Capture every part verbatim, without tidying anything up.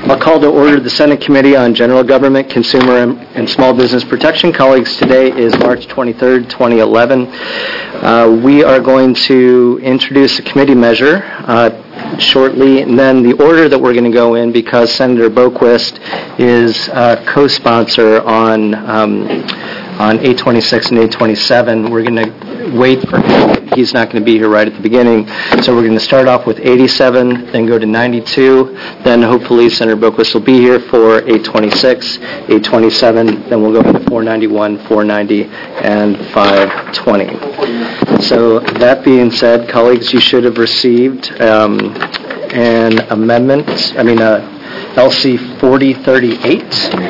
I'll call to order the Senate Committee on General Government, Consumer, and Small Business Protection. Colleagues, today is March twenty-third, twenty eleven. Uh, we are going to introduce a committee measure uh, shortly, and then the order that we're going to go in, because Senator Boquist is uh, co-sponsor on um, on eight twenty-six and eight twenty-seven, we're going to wait for him. He's not going to be here right at the beginning. So we're going to start off with eighty-seven, then go to ninety-two, then hopefully Senator Boquist will be here for eight twenty-six, eight twenty-seven, then we'll go into four ninety-one, four ninety, and five twenty. So that being said, colleagues, you should have received um, an amendment, I mean uh, L C forty thirty-eight.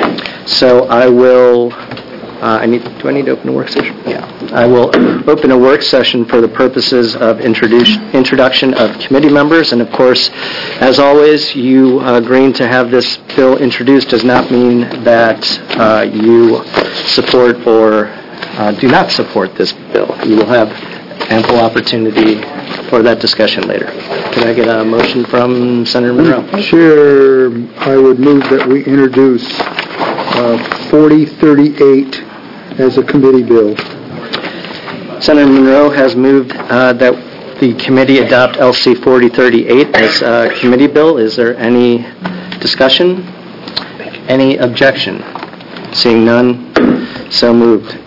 So I will, uh, I need, do I need to open a work session? Yeah. I will open a work session for the purposes of introduce, introduction of committee members. And of course, as always, you uh, agreeing to have this bill introduced does not mean that uh, you support or uh, do not support this bill. You will have ample opportunity for that discussion later. Can I get a motion from Senator Monroe? Chair, I would move that we introduce uh, forty thirty-eight as a committee bill. Senator Monroe has moved uh, that the committee adopt L C forty thirty-eight as a committee bill. Is there any discussion? Any objection? Seeing none, so moved.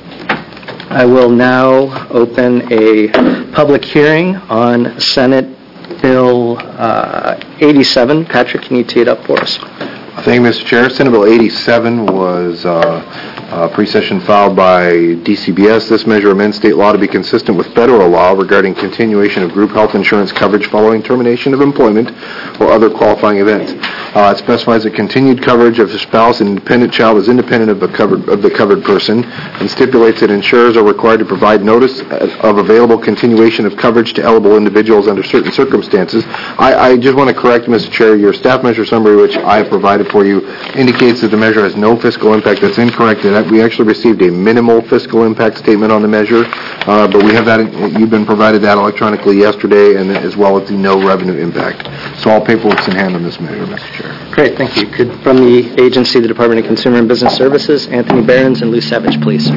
I will now open a public hearing on Senate Bill uh, eighty-seven. Patrick, can you tee it up for us? Thank you, Mister Chair. Senate Bill eighty-seven was uh, uh, pre-session filed by D C B S. This measure amends state law to be consistent with federal law regarding continuation of group health insurance coverage following termination of employment or other qualifying events. Uh, it specifies that continued coverage of a spouse and dependent child is independent of the covered of the covered person, and stipulates that insurers are required to provide notice of available continuation of coverage to eligible individuals under certain circumstances. I, I just want to correct, Mister Chair, your staff measure summary, which I have provided for you, indicates that the measure has no fiscal impact. That's incorrect. We actually received a minimal fiscal impact statement on the measure, uh, but we have that. You've been provided that electronically yesterday, and as well as the no revenue impact. So all paperwork's in hand on this measure, Mister Chair. Great, thank you. Could, from the agency, the Department of Consumer and Business Services, Anthony Behrens and Lou Savage, please.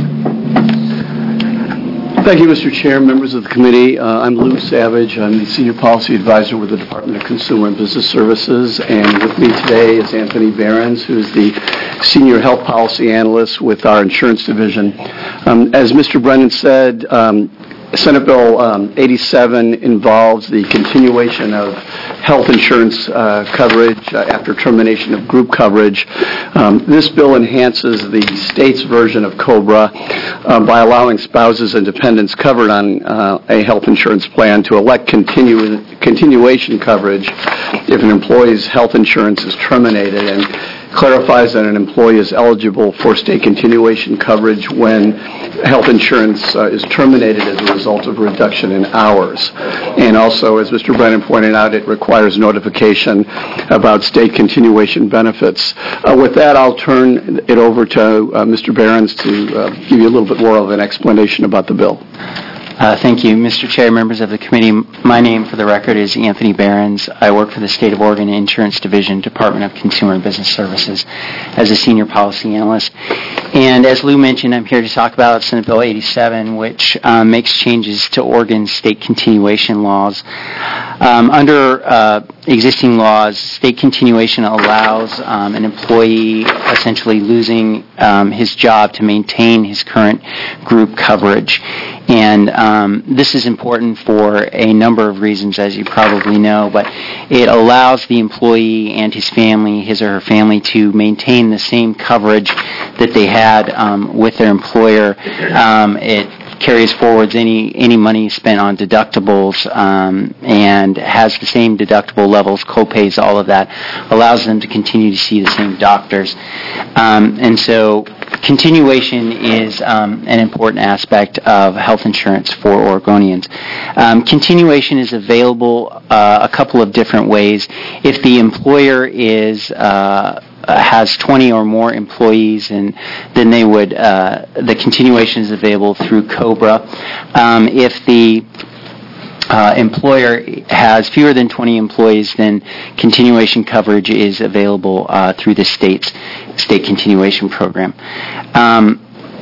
Thank you, Mister Chair, members of the committee. Uh, I'm Lou Savage. I'm the Senior Policy Advisor with the Department of Consumer and Business Services, and with me today is Anthony Behrens, who's the Senior Health Policy Analyst with our Insurance Division. Um, as Mister Brennan said, um, Senate Bill um, eighty-seven involves the continuation of health insurance uh, coverage uh, after termination of group coverage. Um, this bill enhances the state's version of COBRA uh, by allowing spouses and dependents covered on uh, a health insurance plan to elect continu- continuation coverage if an employee's health insurance is terminated, and clarifies that an employee is eligible for state continuation coverage when health insurance uh, is terminated as a result of a reduction in hours. And also, as Mister Brennan pointed out, it requires notification about state continuation benefits. Uh, with that, I'll turn it over to uh, Mister Behrens to uh, give you a little bit more of an explanation about the bill. Uh, thank you, Mister Chair, members of the committee. My name, for the record, is Anthony Behrens. I work for the State of Oregon Insurance Division, Department of Consumer and Business Services, as a senior policy analyst. And as Lou mentioned, I'm here to talk about Senate Bill eighty-seven, which um, makes changes to Oregon's state continuation laws. Um, under uh, existing laws, state continuation allows um, an employee essentially losing um, his job to maintain his current group coverage. And um, this is important for a number of reasons, as you probably know, but it allows the employee and his family, his or her family, to maintain the same coverage that they had um, with their employer. Um, it carries forwards any any money spent on deductibles um, and has the same deductible levels, co-pays, all of that, allows them to continue to see the same doctors. Um, and so continuation is um, an important aspect of health insurance for Oregonians. Um, continuation is available uh, a couple of different ways. If the employer is uh, has twenty or more employees, and then they would uh, the continuation is available through COBRA. Um, if the uh, employer has fewer than twenty employees, then continuation coverage is available uh, through the state's state continuation program. Um,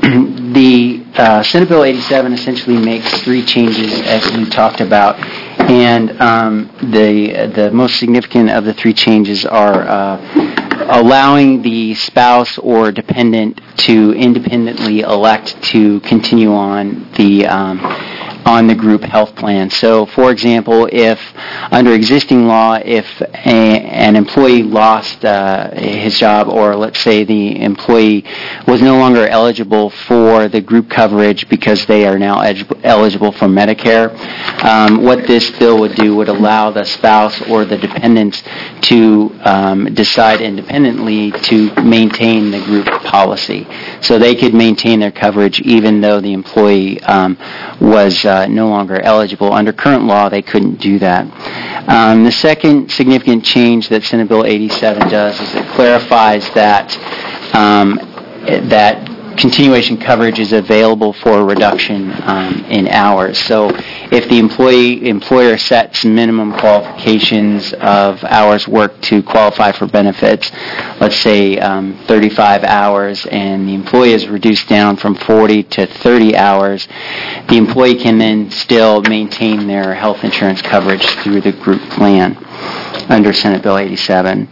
the uh, Senate Bill eighty-seven essentially makes three changes, as we talked about, and um, the the most significant of the three changes are uh, allowing the spouse or dependent to independently elect to continue on the um, on the group health plan. So, for example, if under existing law, if a, an employee lost uh, his job, or let's say the employee was no longer eligible for the group coverage because they are now elig- eligible for Medicare, um, what this bill would do would allow the spouse or the dependents to um, decide independently to maintain the group policy. So they could maintain their coverage even though the employee um, was uh, no longer eligible. Under current law, they couldn't do that. Um, the second significant change that Senate Bill eighty-seven does is it clarifies that um, that continuation coverage is available for a reduction um, in hours. So if the employee employer sets minimum qualifications of hours worked to qualify for benefits, let's say um, thirty-five hours, and the employee is reduced down from forty to thirty hours, the employee can then still maintain their health insurance coverage through the group plan under Senate Bill eighty-seven.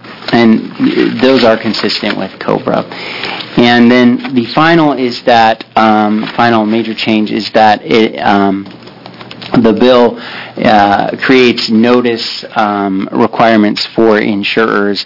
And those are consistent with COBRA. And then the final is that, um, final major change is that it, um, the bill uh, creates notice um, requirements for insurers.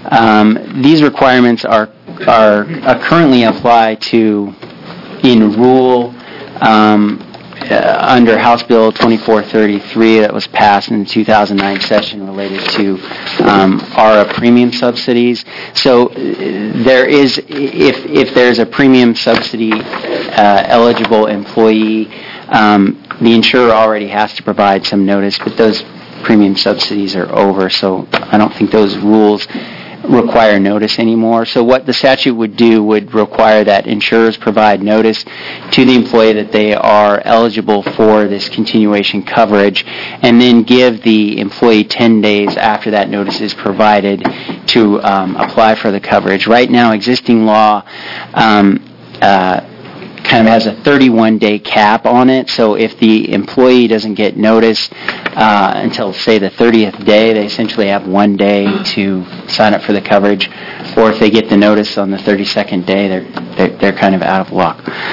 Um, these requirements are, are, are currently applied to, in rural, um, Uh, under House Bill twenty-four thirty-three that was passed in the two thousand nine session related to um, A R A premium subsidies. So uh, there is, if if there's a premium subsidy uh, eligible employee, um, the insurer already has to provide some notice, but those premium subsidies are over, so I don't think those rules require notice anymore. So what the statute would do would require that insurers provide notice to the employee that they are eligible for this continuation coverage, and then give the employee ten days after that notice is provided to um, apply for the coverage. Right now, existing law um, uh, kind of has a thirty-one day cap on it, so if the employee doesn't get notice uh, until, say, the thirtieth day, they essentially have one day to sign up for the coverage, or if they get the notice on the thirty-second day, they're, they're, they're kind of out of luck.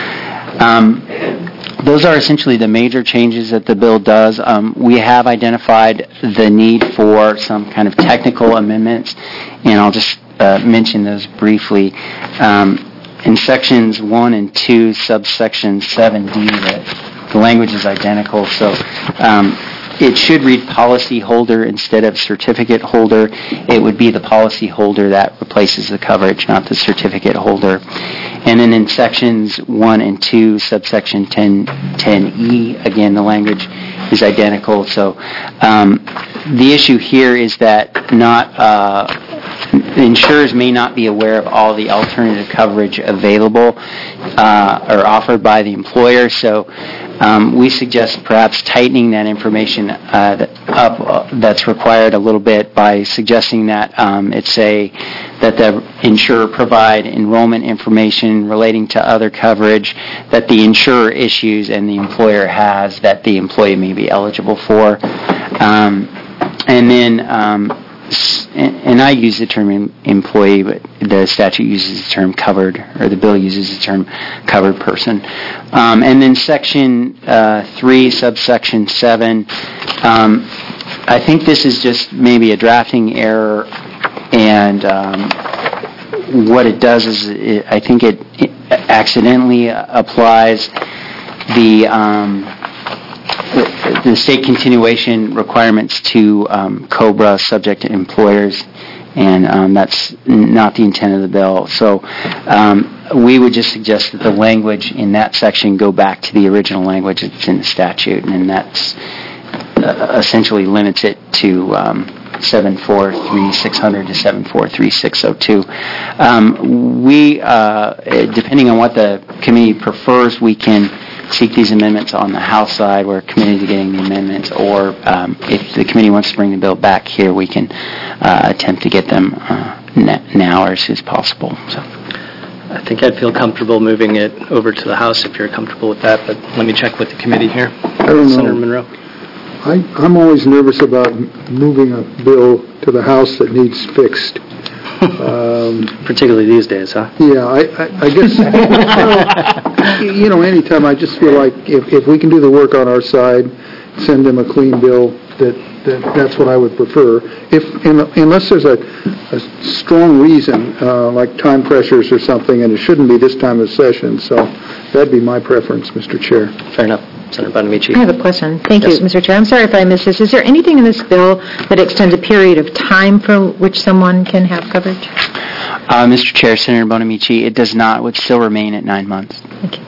Um, those are essentially the major changes that the bill does. Um, we have identified the need for some kind of technical amendments, and I'll just uh, mention those briefly. Um, In sections one and two, subsection seven D, the, the language is identical, so um, it should read policy holder instead of certificate holder. It would be the policy holder that replaces the coverage, not the certificate holder. And then in sections one and two, subsection ten E, again, the language is identical. So um, the issue here is that not uh, insurers may not be aware of all the alternative coverage available uh, or offered by the employer. So um, we suggest perhaps tightening that information uh, up uh, that's required a little bit by suggesting that um, it say that the insurer provide enrollment information relating to other coverage that the insurer issues and the employer has that the employee may be eligible for. Um, and then um, and I use the term employee, but the statute uses the term covered, or the bill uses the term covered person. Um, and then section uh, three, subsection seven, um, I think this is just maybe a drafting error, and um, what it does is it, I think it, it accidentally applies the um, The, the state continuation requirements to um, COBRA subject to employers, and um, that's not the intent of the bill. So um, we would just suggest that the language in that section go back to the original language that's in the statute, and that's uh, essentially limits it to um, seven four three six hundred to seven four three six oh two. Um, we, uh, depending on what the committee prefers, we can seek these amendments on the House side, where committed to getting the amendments, or um, if the committee wants to bring the bill back here, we can uh, attempt to get them uh, now or as soon as possible. So. I think I'd feel comfortable moving it over to the House if you're comfortable with that, but let me check with the committee here. I don't know. Senator Monroe. I, I'm always nervous about moving a bill to the House that needs fixed. Um, Particularly these days, huh? Yeah, I, I, I guess, well, you know, anytime, I just feel like if, if we can do the work on our side, send them a clean bill, that, that that's what I would prefer. If Unless there's a, a strong reason, uh, like time pressures or something, and it shouldn't be this time of session, so that'd be my preference, Mister Chair. Fair enough. Senator Bonamici. I have a question. Thank Yes. you, Mister Chair. I'm sorry if I missed this. Is there anything in this bill that extends a period of time for which someone can have coverage? Uh, Mister Chair, Senator Bonamici, it does not. It would still remain at nine months. Thank you.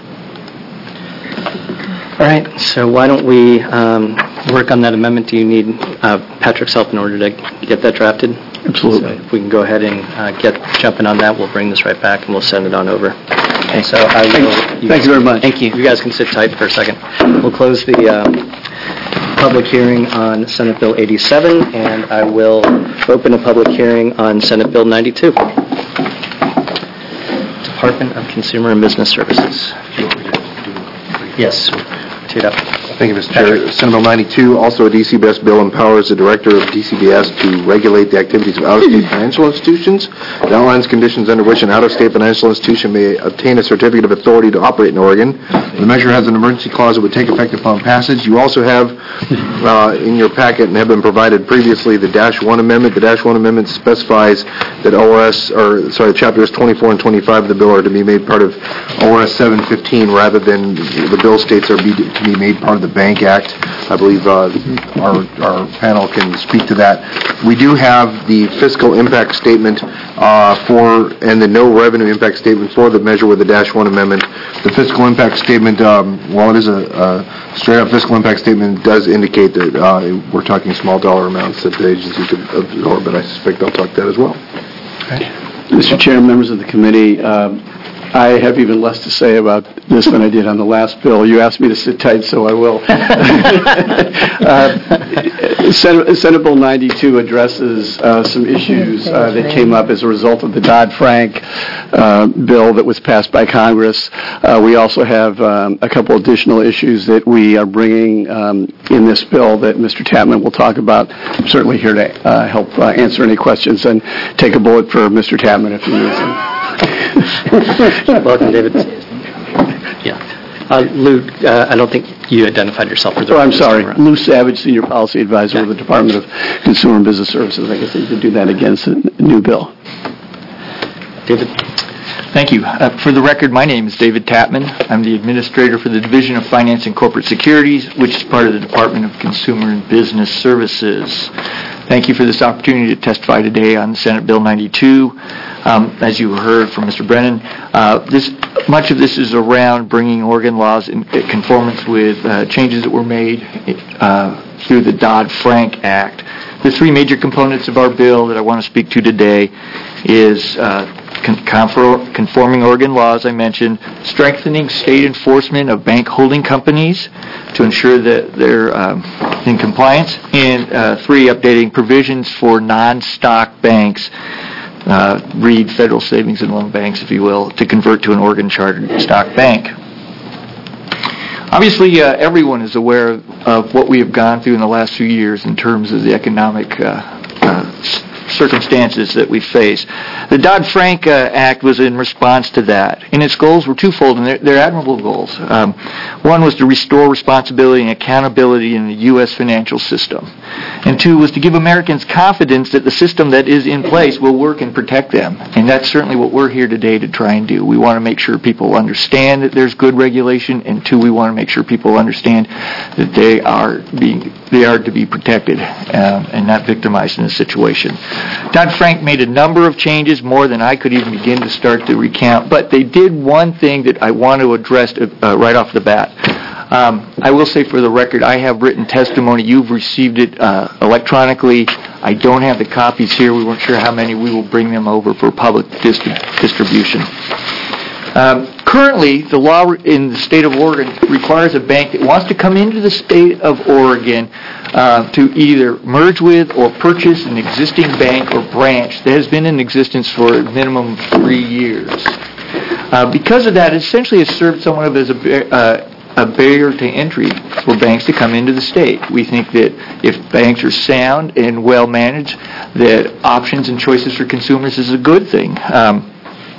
All right, so why don't we um, work on that amendment? Do you need uh, Patrick's help in order to get that drafted? Absolutely. So if we can go ahead and uh, get jumping on that, we'll bring this right back and we'll send it on over. Okay, so I will... Thank you very much. Thank you. You guys can sit tight for a second. We'll close the uh, public hearing on Senate Bill eighty-seven, and I will open a public hearing on Senate Bill ninety-two. Department of Consumer and Business Services. Yes. Teed up. Thank you, Mister Chair. Senate Bill ninety-two, also a D C B S bill, empowers the Director of D C B S to regulate the activities of out-of-state financial institutions. It outlines conditions under which an out-of-state financial institution may obtain a certificate of authority to operate in Oregon. The measure has an emergency clause that would take effect upon passage. You also have uh, in your packet, and have been provided previously, the Dash one Amendment. The Dash one Amendment specifies that O R S, or sorry, chapters twenty-four and twenty-five of the bill are to be made part of O R S seven fifteen rather than the bill states are be, to be made part of the Bank Act. I believe uh, our, our panel can speak to that. We do have the fiscal impact statement uh, for, and the no revenue impact statement for the measure with the Dash one Amendment. The fiscal impact statement, um, while it is a, a straight-up fiscal impact statement, does indicate that uh, we're talking small dollar amounts that the agency could absorb, but I suspect they'll talk that as well. Okay. Mister Chair, members of the committee, um, I have even less to say about this than I did on the last bill. You asked me to sit tight, so I will. uh, Senate, Senate Bill ninety-two addresses uh, some issues uh, that came up as a result of the Dodd-Frank uh, bill that was passed by Congress. Uh, we also have um, a couple additional issues that we are bringing um, in this bill that Mister Tapman will talk about. I'm certainly here to uh, help uh, answer any questions and take a bullet for Mister Tapman if he needs them. Welcome, David. Yeah. Uh, Lou, uh, I don't think you identified yourself for the Oh, I'm record this sorry. time around. Lou Savage, Senior Policy Advisor Yeah. with the Department of Consumer and Business Services. I guess I need to do that again. It's a new bill. David? Thank you. Uh, for the record, my name is David Tapman. I'm the Administrator for the Division of Finance and Corporate Securities, which is part of the Department of Consumer and Business Services. Thank you for this opportunity to testify today on Senate Bill ninety-two. Um, as you heard from Mister Brennan, uh, this, much of this is around bringing Oregon laws in conformance with uh, changes that were made uh, through the Dodd-Frank Act. The three major components of our bill that I want to speak to today is uh, con- conforming Oregon laws, I mentioned, strengthening state enforcement of bank holding companies to ensure that they're um, in compliance, and uh, three, updating provisions for non-stock banks, uh, read federal savings and loan banks, if you will, to convert to an Oregon chartered stock bank. Obviously, uh, everyone is aware of, of what we have gone through in the last few years in terms of the economic uh, uh, circumstances that we face. The Dodd-Frank uh, Act was in response to that, and its goals were twofold, and they're, they're admirable goals. Um, one was to restore responsibility and accountability in the U S financial system, and two was to give Americans confidence that the system that is in place will work and protect them, and that's certainly what we're here today to try and do. We want to make sure people understand that there's good regulation, and two, we want to make sure people understand that they are being they are to be protected um, and not victimized in a situation. Dodd-Frank made a number of changes, more than I could even begin to start to recount, but they did one thing that I want to address uh, right off the bat. Um, I will say for the record, I have written testimony. You've received it uh, electronically. I don't have the copies here. We weren't sure how many. We will bring them over for public distri- distribution. Um, Currently, the law in the state of Oregon requires a bank that wants to come into the state of Oregon uh, to either merge with or purchase an existing bank or branch that has been in existence for a minimum of three years. Uh, because of that, it essentially has served somewhat as a, uh, a barrier to entry for banks to come into the state. We think that if banks are sound and well managed, that options and choices for consumers is a good thing. Um,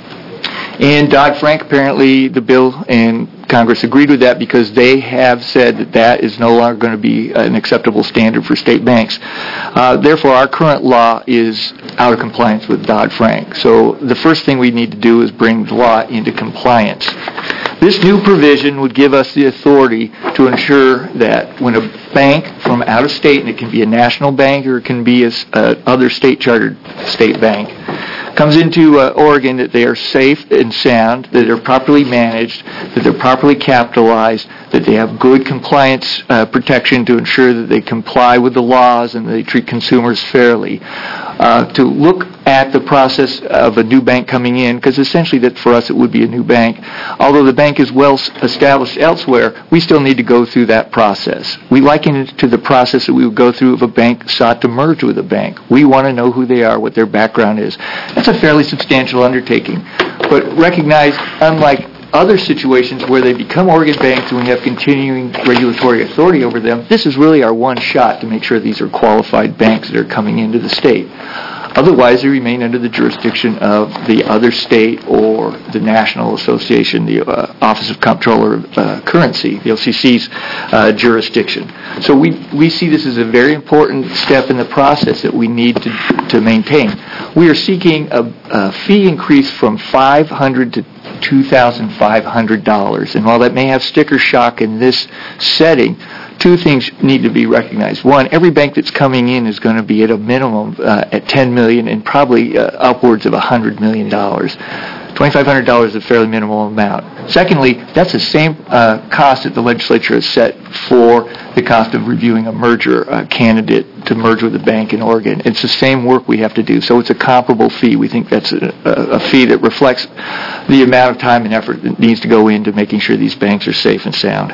And Dodd-Frank, apparently the bill and Congress agreed with that because they have said that that is no longer going to be an acceptable standard for state banks. Uh, therefore, our current law is out of compliance with Dodd-Frank. So the first thing we need to do is bring the law into compliance. This new provision would give us the authority to ensure that when a bank from out of state, and it can be a national bank or it can be a uh, other state chartered state bank, comes into uh, Oregon, that they are safe and sound, that they're properly managed, that they're properly capitalized, that they have good compliance uh, protection to ensure that they comply with the laws and they treat consumers fairly. Uh, to look at the process of a new bank coming in, because essentially that for us it would be a new bank. Although the bank is well established elsewhere, we still need to go through that process. We liken it to the process that we would go through if a bank sought to merge with a bank. We want to know who they are, what their background is. That's a fairly substantial undertaking. But recognize, unlike other situations where they become Oregon banks and we have continuing regulatory authority over them, this is really our one shot to make sure these are qualified banks that are coming into the state. Otherwise, they remain under the jurisdiction of the other state or the National Association, the uh, Office of Comptroller of uh, Currency, the O C C's uh, jurisdiction. So we, we see this as a very important step in the process that we need to, to maintain. We are seeking a, a fee increase from five hundred dollars to two thousand five hundred dollars. And while that may have sticker shock in this setting, two things need to be recognized. One, every bank that's coming in is going to be at a minimum uh, at ten million dollars and probably uh, upwards of one hundred million dollars. twenty-five hundred dollars is a fairly minimal amount. Secondly, that's the same uh, cost that the legislature has set for the cost of reviewing a merger uh, candidate to merge with a bank in Oregon. It's the same work we have to do, so it's a comparable fee. We think that's a, a, a fee that reflects the amount of time and effort that needs to go into making sure these banks are safe and sound.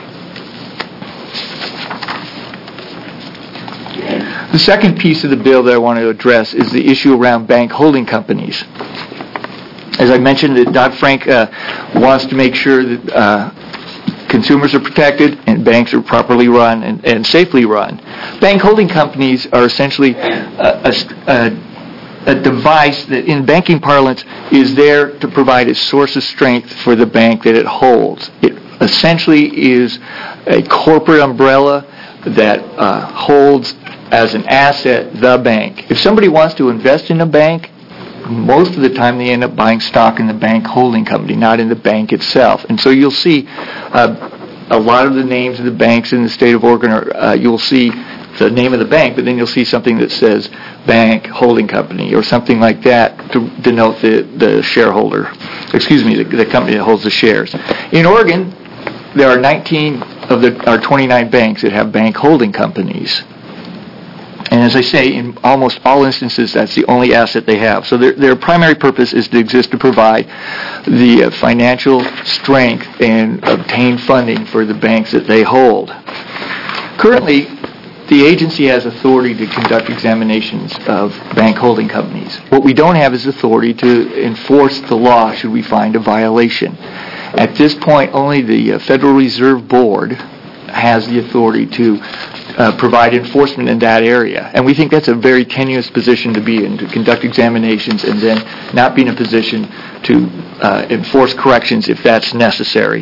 The second piece of the bill that I want to address is the issue around bank holding companies. As I mentioned, that Dodd-Frank uh, wants to make sure that uh, consumers are protected and banks are properly run and, and safely run. Bank holding companies are essentially a, a, a device that in banking parlance is there to provide a source of strength for the bank that it holds. It essentially is a corporate umbrella that uh, holds as an asset the bank. If somebody wants to invest in a bank, most of the time they end up buying stock in the bank holding company, not in the bank itself. And so you'll see uh, a lot of the names of the banks in the state of Oregon, are, uh, you'll see the name of the bank, but then you'll see something that says bank holding company or something like that to denote the, the shareholder, excuse me, the, the company that holds the shares. In Oregon, there are nineteen of the, our twenty-nine banks that have bank holding companies. And as I say, in almost all instances, that's the only asset they have. So their, their primary purpose is to exist to provide the uh, financial strength and obtain funding for the banks that they hold. Currently, the agency has authority to conduct examinations of bank holding companies. What we don't have is authority to enforce the law should we find a violation. At this point, only the uh, Federal Reserve Board has the authority to uh, provide enforcement in that area. And we think that's a very tenuous position to be in, to conduct examinations and then not be in a position to uh, enforce corrections if that's necessary.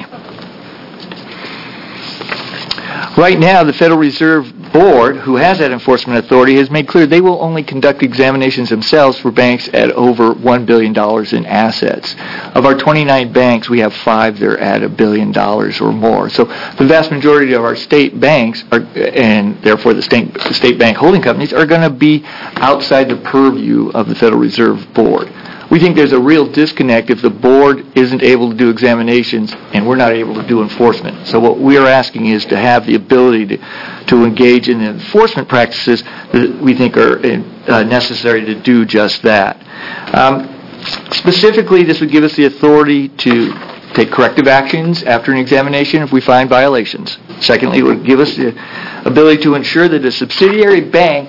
Right now, the Federal Reserve Board, who has that enforcement authority, has made clear they will only conduct examinations themselves for banks at over one billion dollars in assets. Of our twenty-nine banks, we have five that are at a billion dollars or more. So the vast majority of our state banks, are, and therefore the state, the state bank holding companies, are going to be outside the purview of the Federal Reserve Board. We think there's a real disconnect if the board isn't able to do examinations and we're not able to do enforcement. So what we are asking is to have the ability to, to engage in the enforcement practices that we think are uh, necessary to do just that. Um, specifically, this would give us the authority to take corrective actions after an examination if we find violations. Secondly, it would give us the ability to ensure that a subsidiary bank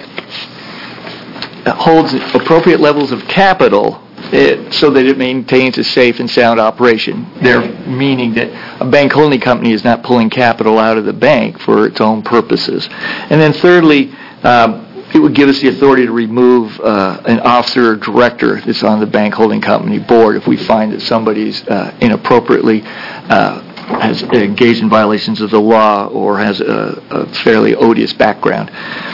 holds appropriate levels of capital it, so that it maintains a safe and sound operation. There, meaning that a bank holding company is not pulling capital out of the bank for its own purposes. And then thirdly, um, it would give us the authority to remove uh, an officer or director that's on the bank holding company board if we find that somebody's uh, inappropriately uh, has engaged in violations of the law or has a, a fairly odious background.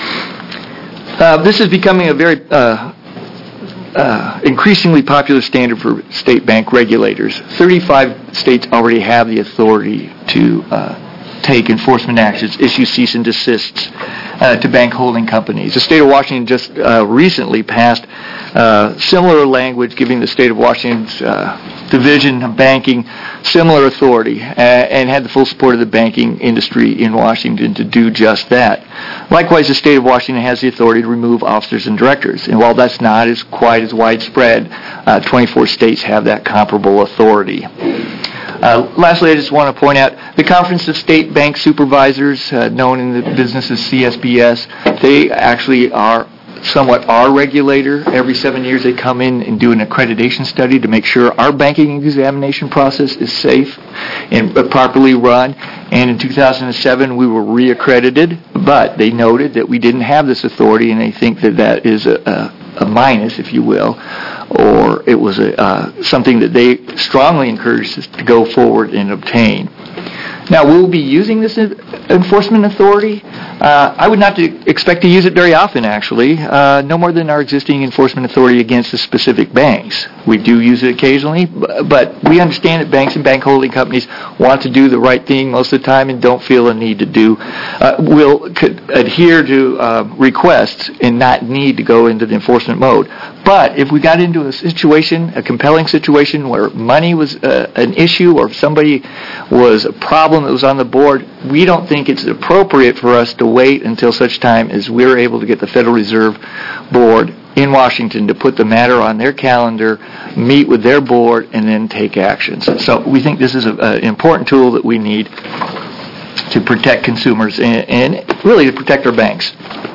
Uh, this is becoming a very uh, uh, increasingly popular standard for state bank regulators. thirty-five states already have the authority to uh, take enforcement actions, issue cease and desists uh, to bank holding companies. The state of Washington just uh, recently passed uh, similar language, giving the state of Washington's uh, Division of Banking similar authority, uh, and had the full support of the banking industry in Washington to do just that. Likewise, the state of Washington has the authority to remove officers and directors, and while that's not as quite as widespread, uh, twenty-four states have that comparable authority. Uh, lastly, I just want to point out the Conference of State Bank Supervisors, uh, known in the business as C S B S, they actually are somewhat our regulator. Every seven years they come in and do an accreditation study to make sure our banking examination process is safe and properly run. And in two thousand seven we were reaccredited, but they noted that we didn't have this authority, and they think that that is a, a, a minus, if you will, or it was a, uh, something that they strongly encouraged us to go forward and obtain. Now, we'll be using this enforcement authority. Uh, I would not to expect to use it very often, actually, uh, no more than our existing enforcement authority against the specific banks. We do use it occasionally, but we understand that banks and bank holding companies want to do the right thing most of the time and don't feel a need to do, uh, will could adhere to uh, requests and not need to go into the enforcement mode. But if we got into a situation, a compelling situation where money was uh, an issue or if somebody was a problem that was on the board, we don't think it's appropriate for us to wait until such time as we're able to get the Federal Reserve Board in Washington to put the matter on their calendar, meet with their board, and then take actions. So we think this is a, a, an important tool that we need to protect consumers and, and really to protect our banks.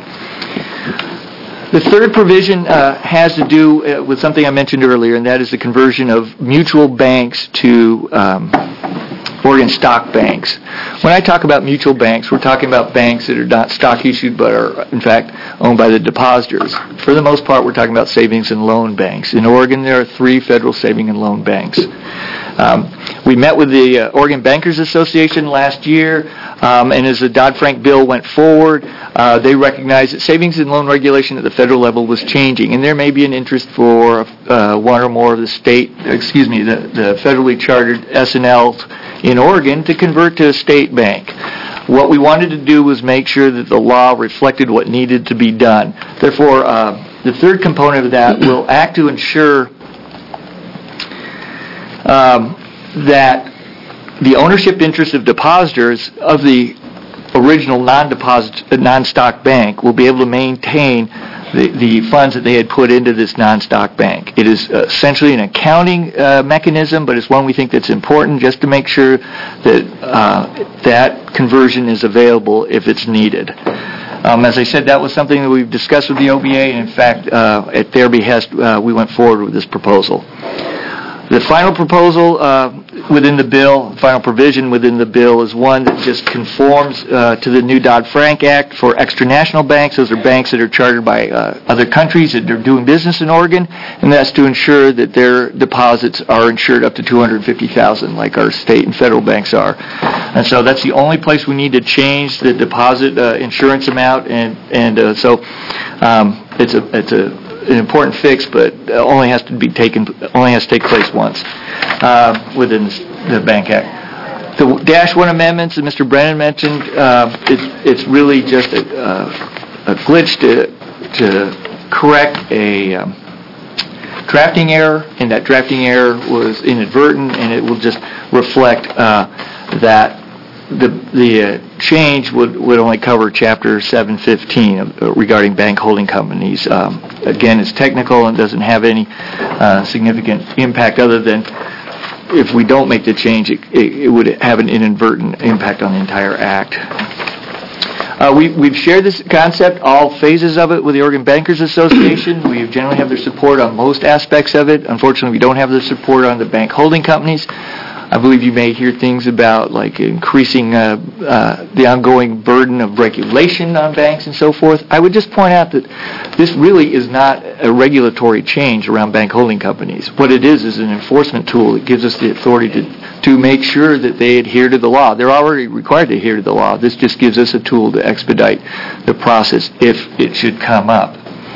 The third provision uh, has to do uh, with something I mentioned earlier, and that is the conversion of mutual banks to um, Oregon stock banks. When I talk about mutual banks, we're talking about banks that are not stock issued but are, in fact, owned by the depositors. For the most part, we're talking about savings and loan banks. In Oregon, there are three federal saving and loan banks. Um, we met with the uh, Oregon Bankers Association last year, um, and as the Dodd-Frank bill went forward, uh, they recognized that savings and loan regulation at the federal level was changing, and there may be an interest for uh, one or more of the state, excuse me, the, the federally chartered S and Ls in Oregon to convert to a state bank. What we wanted to do was make sure that the law reflected what needed to be done. Therefore, uh, the third component of that will act to ensure Um, that the ownership interest of depositors of the original non-deposit, non-stock bank will be able to maintain the, the funds that they had put into this non-stock bank. It is uh, essentially an accounting uh, mechanism, but it's one we think that's important just to make sure that uh, that conversion is available if it's needed. Um, as I said, that was something that we've discussed with the O B A, and in fact, uh, at their behest, uh, we went forward with this proposal. The final proposal uh, within the bill, final provision within the bill is one that just conforms uh, to the new Dodd-Frank Act for extranational banks. Those are banks that are chartered by uh, other countries that are doing business in Oregon, and that's to ensure that their deposits are insured up to two hundred fifty thousand dollars like our state and federal banks are. And so that's the only place we need to change the deposit uh, insurance amount, and, and uh, so um, it's a it's a an important fix, but only has to be taken, only has to take place once uh, within the Bank Act. The Dash One amendments that Mister Brennan mentioned, uh, it's it's really just a, uh, a glitch to to correct a um, drafting error, and that drafting error was inadvertent, and it will just reflect uh, that the the uh, change would, would only cover Chapter seven fifteen uh, regarding bank holding companies. Um, again, it's technical and doesn't have any uh, significant impact other than if we don't make the change, it, it, it would have an inadvertent impact on the entire act. Uh, we, we've shared this concept, all phases of it, with the Oregon Bankers Association. We generally have their support on most aspects of it. Unfortunately, we don't have their support on the bank holding companies. I believe you may hear things about like increasing uh, uh, the ongoing burden of regulation on banks and so forth. I would just point out that this really is not a regulatory change around bank holding companies. What it is is an enforcement tool that gives us the authority to, to make sure that they adhere to the law. They're already required to adhere to the law. This just gives us a tool to expedite the process if it should come up.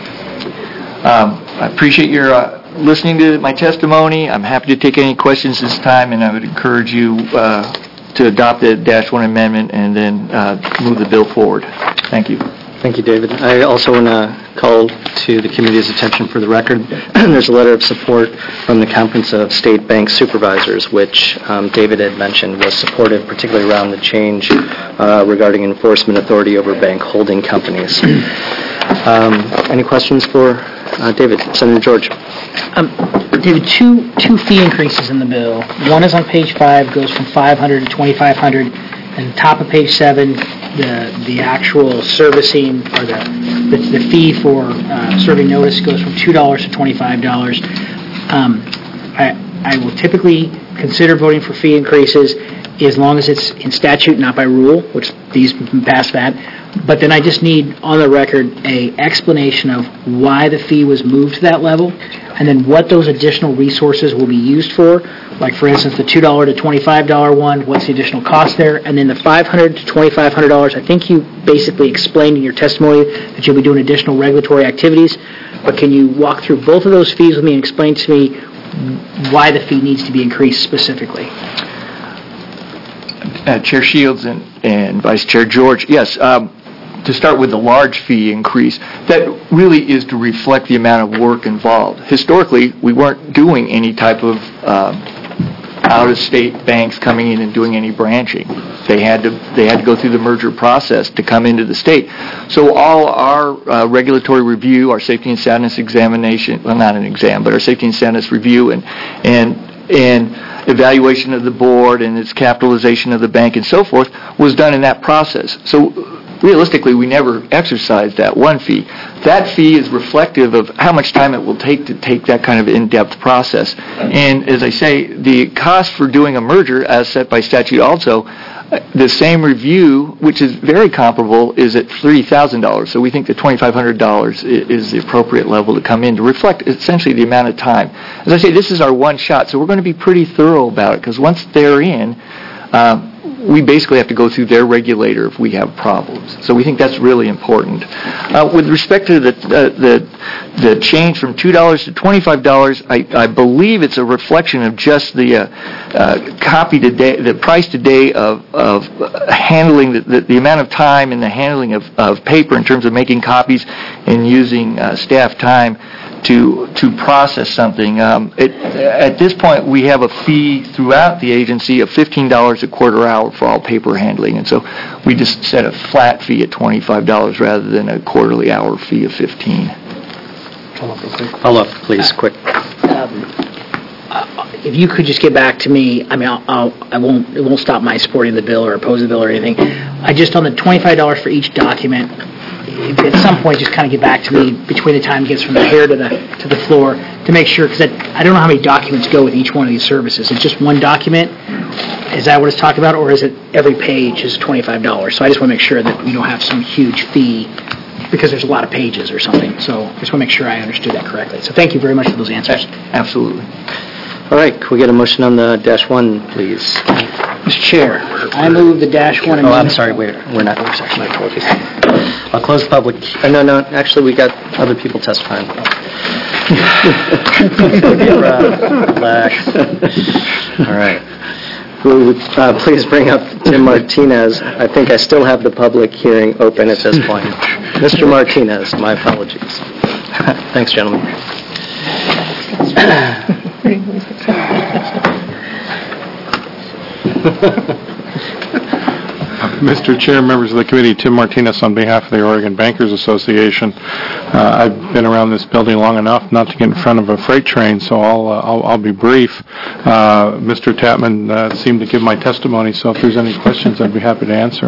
Um, I appreciate your uh, listening to my testimony. I'm happy to take any questions this time, and I would encourage you uh, to adopt the dash one amendment and then uh, move the bill forward. Thank you. Thank you, David. I also want to call to the committee's attention for the record. There's a letter of support from the Conference of State Bank Supervisors, which um, David had mentioned was supportive, particularly around the change uh, regarding enforcement authority over bank holding companies. Um, any questions for uh, David? Senator George. Um, David, two two fee increases in the bill. One is on page five, goes from five hundred to twenty-five hundred, and top of page seven, the the actual servicing or the the, the fee for uh, serving notice goes from two dollars to twenty-five dollars. Um, I I will typically consider voting for fee increases as long as it's in statute, not by rule, which these pass that. But then I just need on the record a explanation of why the fee was moved to that level, and then what those additional resources will be used for. Like, for instance, the two dollars to twenty-five dollars one, what's the additional cost there? And then the five hundred dollars to twenty-five hundred dollars, I think you basically explained in your testimony that you'll be doing additional regulatory activities. But can you walk through both of those fees with me and explain to me why the fee needs to be increased specifically? Uh, Chair Shields and, and Vice Chair George, yes. Um, to start with the large fee increase, that really is to reflect the amount of work involved. Historically, we weren't doing any type of um, out-of-state banks coming in and doing any branching. They had to they had to go through the merger process to come into the state. So all our uh, regulatory review, our safety and soundness examination, well, not an exam, but our safety and soundness review and and and evaluation of the board and its capitalization of the bank and so forth was done in that process. So realistically, we never exercised that one fee. That fee is reflective of how much time it will take to take that kind of in-depth process. And as I say, the cost for doing a merger, as set by statute also, the same review, which is very comparable, is at three thousand dollars. So we think that twenty-five hundred dollars is the appropriate level to come in to reflect essentially the amount of time. As I say, this is our one shot, so we're going to be pretty thorough about it, because once they're in, um, we basically have to go through their regulator if we have problems. So we think that's really important. Uh, with respect to the, uh, the the change from two dollars to twenty-five dollars, I, I believe it's a reflection of just the uh, uh, copy today, the price today of, of handling, the, the, the amount of time and the handling of, of paper in terms of making copies and using uh, staff time to to process something. Um, it, at this point, we have a fee throughout the agency of fifteen dollars a quarter hour for all paper handling, and so we just set a flat fee at twenty-five dollars rather than a quarterly hour fee of fifteen dollars. Follow up, please, quick. Um, uh, if you could just get back to me, I mean, I'll, I'll, I won't. It won't stop my supporting the bill or opposing the bill or anything. I just on the twenty-five dollars for each document. At some point, just kind of get back to me between the time it gets from the hair to the to the floor to make sure, because I, I don't know how many documents go with each one of these services. Is it just one document? Is that what it's talked about, or is it every page is twenty-five dollars? So I just want to make sure that we don't have some huge fee because there's a lot of pages or something. So I just want to make sure I understood that correctly. So thank you very much for those answers. Absolutely. All right, can we get a motion on the dash one, please? Mister Chair, I move the dash one Oh, amendment. I'm sorry, wait, we're not. I'll close the public. Uh, no, no, actually, we got other people testifying. Relax. All right. Who would uh, please bring up Tim Martinez? I think I still have the public hearing open at this point. Mister Martinez, my apologies. Thanks, gentlemen. Mister Chair, members of the committee, Tim Martinez on behalf of the Oregon Bankers Association. Uh, I've been around this building long enough not to get in front of a freight train, so I'll uh, I'll, I'll be brief. Uh, Mister Tapman uh, seemed to give my testimony, so if there's any questions, I'd be happy to answer.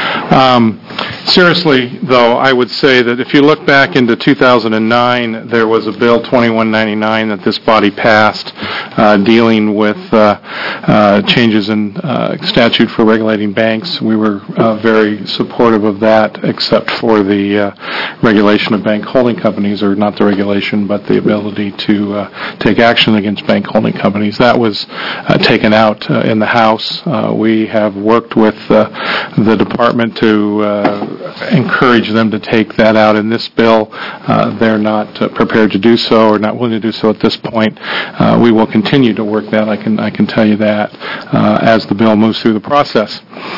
Um, seriously, though, I would say that if you look back into two thousand nine, there was a bill twenty-one ninety-nine that this body passed uh, dealing with uh, uh, changes in uh, statute for regulating banks. We were uh, very supportive of that, except for the uh, regulation of bank holding companies, or not the regulation, but the ability to uh, take action against bank holding companies. That was uh, taken out uh, in the House. Uh, we have worked with uh, the department to uh, encourage them to take that out in this bill. Uh, they're not uh, prepared to do so, or not willing to do so at this point. Uh, we will continue to work that. I can I can tell you that uh, as the bill moves through the process.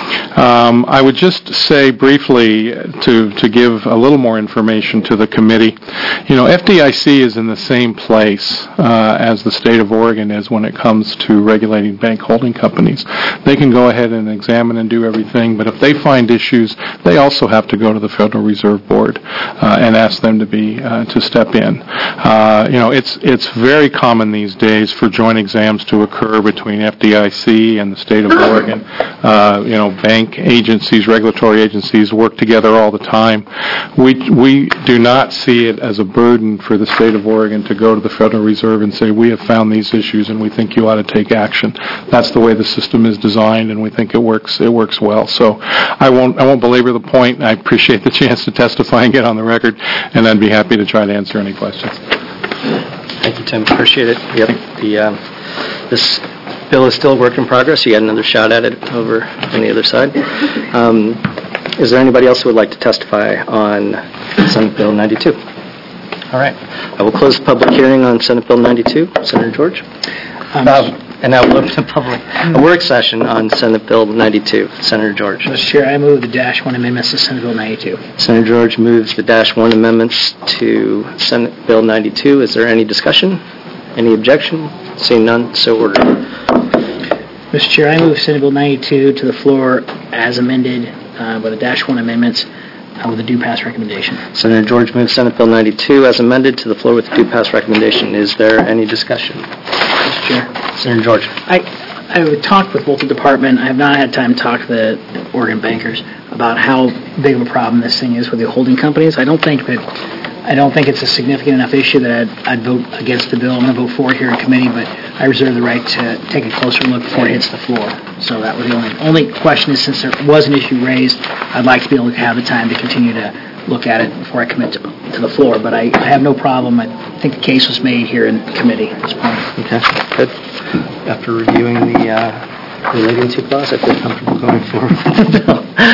Um, I would just say briefly to to give a little more information to the committee. You know, F D I C is in the same place uh, as the state of Oregon is when it comes to regulating bank holding companies. They can go ahead and examine and do everything, but if they find issues, they also have to go to the Federal Reserve Board uh, and ask them to be uh, to step in. Uh, you know, it's it's very common these days for joint exams to occur between F D I C and the state of Oregon. Uh, you know, bank agencies, regulatory agencies work together all the time. We we do not see it as a burden for the state of Oregon to go to the Federal Reserve and say, we have found these issues and we think you ought to take action. That's the way the system is designed, and we think it works it works well. So I won't I won't belabor the point. I appreciate the chance to testify and get on the record, and I'd be happy to try to answer any questions. Thank you, Tim. Appreciate it. Yep. The um, this bill is still a work in progress. You got another shot at it over on the other side. Um, is there anybody else who would like to testify on Senate Bill ninety-two? All right. I will close the public hearing on Senate Bill ninety-two. Senator George? Um, Uh, and I will open a public a work session on Senate Bill ninety-two. Senator George. Mister Chair, I move the dash one amendments to Senate Bill ninety-two. Senator George moves the dash one amendments to Senate Bill ninety-two. Is there any discussion? Any objection? Seeing none, so ordered. Mister Chair, I move Senate Bill ninety-two to the floor as amended uh, by the dash one amendments uh, with a due pass recommendation. Senator George moves Senate Bill ninety-two as amended to the floor with a due pass recommendation. Is there any discussion? Mister Chair. Senator George. I I would talk with both the department. I have not had time to talk to the Oregon bankers about how big of a problem this thing is with the holding companies. I don't think that I don't think it's a significant enough issue that I'd, I'd vote against the bill. I'm going to vote for it here in committee, but I reserve the right to take a closer look before it hits the floor. So that was the only only question is, since there was an issue raised, I'd like to be able to have the time to continue to look at it before I commit to, to the floor. But I, I have no problem. I think the case was made here in committee at this point. Okay, good. After reviewing the uh, relating to clause, I feel comfortable going forward with the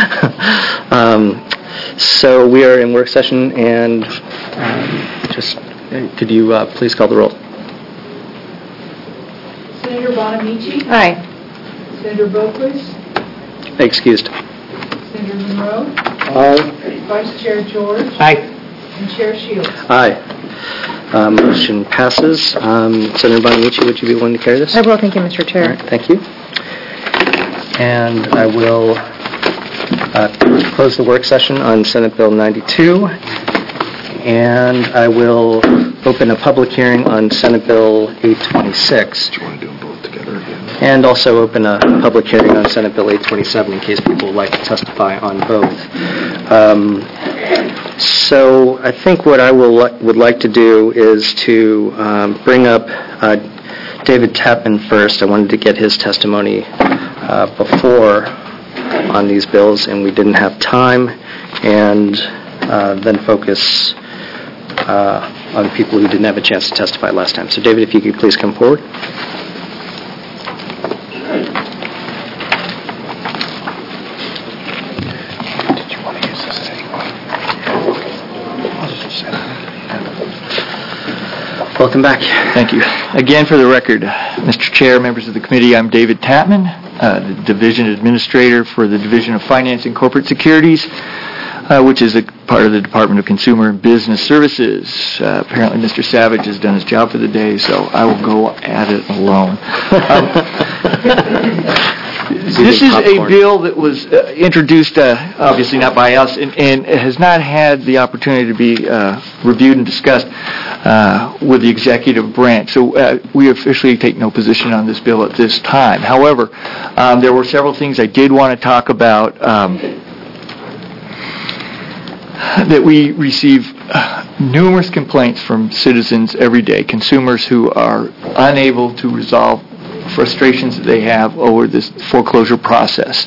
bill. um, so we are in work session, and um, just could you uh, please call the roll? Senator Bonamici? Aye. Senator Boquist? Excused. Senator Monroe? Aye. Vice Chair George? Aye. And Chair Shields? Aye. Uh, motion passes. Um, Senator Bonamici, would you be willing to carry this? I will. Thank you, Mister Chair. All right, thank you. And I will uh, close the work session on Senate Bill ninety-two, and I will open a public hearing on Senate Bill eight twenty-six. Do you want to do them both together again? And also open a public hearing on Senate Bill eight twenty-seven in case people would like to testify on both. Um, so I think what I will would like to do is to um, bring up uh, David Tapman first. I wanted to get his testimony uh, before on these bills, and we didn't have time, and uh, then focus uh, on people who didn't have a chance to testify last time. So David, if you could please come forward. Welcome back. Thank you. Again, for the record, Mister Chair, members of the committee, I'm David Tapman, uh, the Division Administrator for the Division of Finance and Corporate Securities, uh, which is a part of the Department of Consumer and Business Services. Uh, apparently, Mister Savage has done his job for the day, so I will go at it alone. Um, This is a bill that was uh, introduced, uh, obviously not by us, and, and has not had the opportunity to be uh, reviewed and discussed uh, with the executive branch. So uh, we officially take no position on this bill at this time. However, um, there were several things I did want to talk about um, that we receive uh, numerous complaints from citizens every day, consumers who are unable to resolve frustrations that they have over this foreclosure process.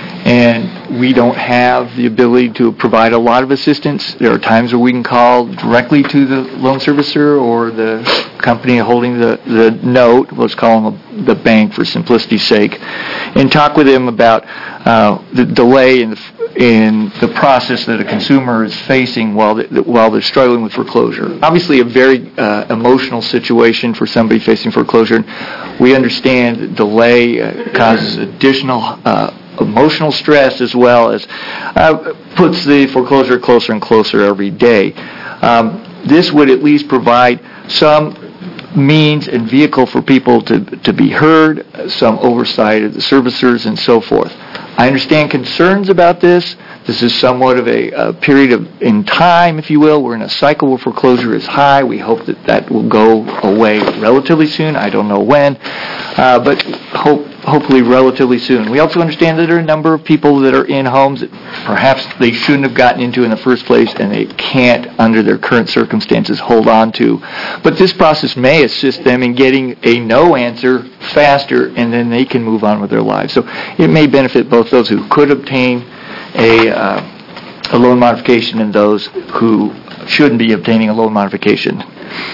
And we don't have the ability to provide a lot of assistance. There are times where we can call directly to the loan servicer or the company holding the, the note, let's call them the bank for simplicity's sake, and talk with them about uh, the delay in the, in the process that a consumer is facing while they, while they're struggling with foreclosure. Obviously a very uh, emotional situation for somebody facing foreclosure. We understand that delay uh, causes additional uh, emotional stress as well as uh, puts the foreclosure closer and closer every day. Um, this would at least provide some means and vehicle for people to, to be heard, some oversight of the servicers and so forth. I understand concerns about this. This is somewhat of a, a period of in time, if you will. We're in a cycle where foreclosure is high. We hope that that will go away relatively soon. I don't know when, uh, but hope hopefully relatively soon. We also understand that there are a number of people that are in homes that perhaps they shouldn't have gotten into in the first place and they can't, under their current circumstances, hold on to. But this process may assist them in getting a no answer faster, and then they can move on with their lives. So it may benefit both those who could obtain a, uh, a loan modification and those who shouldn't be obtaining a loan modification.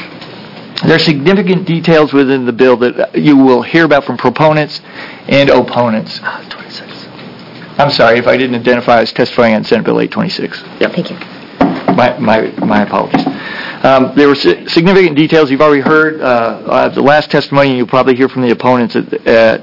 There are significant details within the bill that you will hear about from proponents and opponents. twenty-six. I'm sorry if I didn't identify as testifying on Senate Bill eight twenty-six. Yep. Thank you. My my, my apologies. Um, there were si- significant details you've already heard. Uh, uh, the last testimony you'll probably hear from the opponents at, at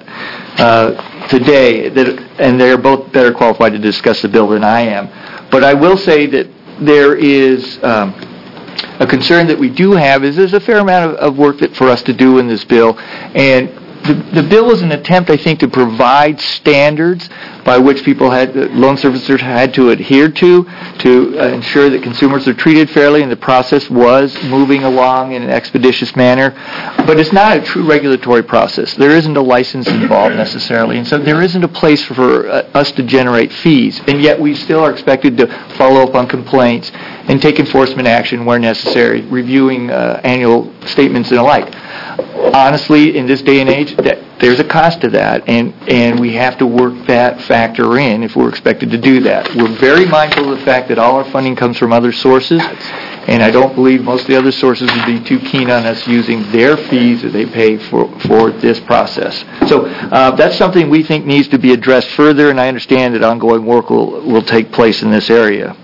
uh, today, that, and they're both better qualified to discuss the bill than I am. But I will say that there is um, a concern that we do have is there's a fair amount of, of work that for us to do in this bill, and the, the bill is an attempt, I think, to provide standards by which people had, loan servicers had to adhere to, to uh, ensure that consumers are treated fairly, and the process was moving along in an expeditious manner. But it's not a true regulatory process. There isn't a license involved necessarily, and so there isn't a place for, for uh, us to generate fees, and yet we still are expected to follow up on complaints and take enforcement action where necessary, reviewing uh, annual statements and the like. Honestly, in this day and age, that there's a cost to that, and, and we have to work that factor in if we're expected to do that. We're very mindful of the fact that all our funding comes from other sources, and I don't believe most of the other sources would be too keen on us using their fees that they pay for, for this process. So uh, that's something we think needs to be addressed further, and I understand that ongoing work will, will take place in this area.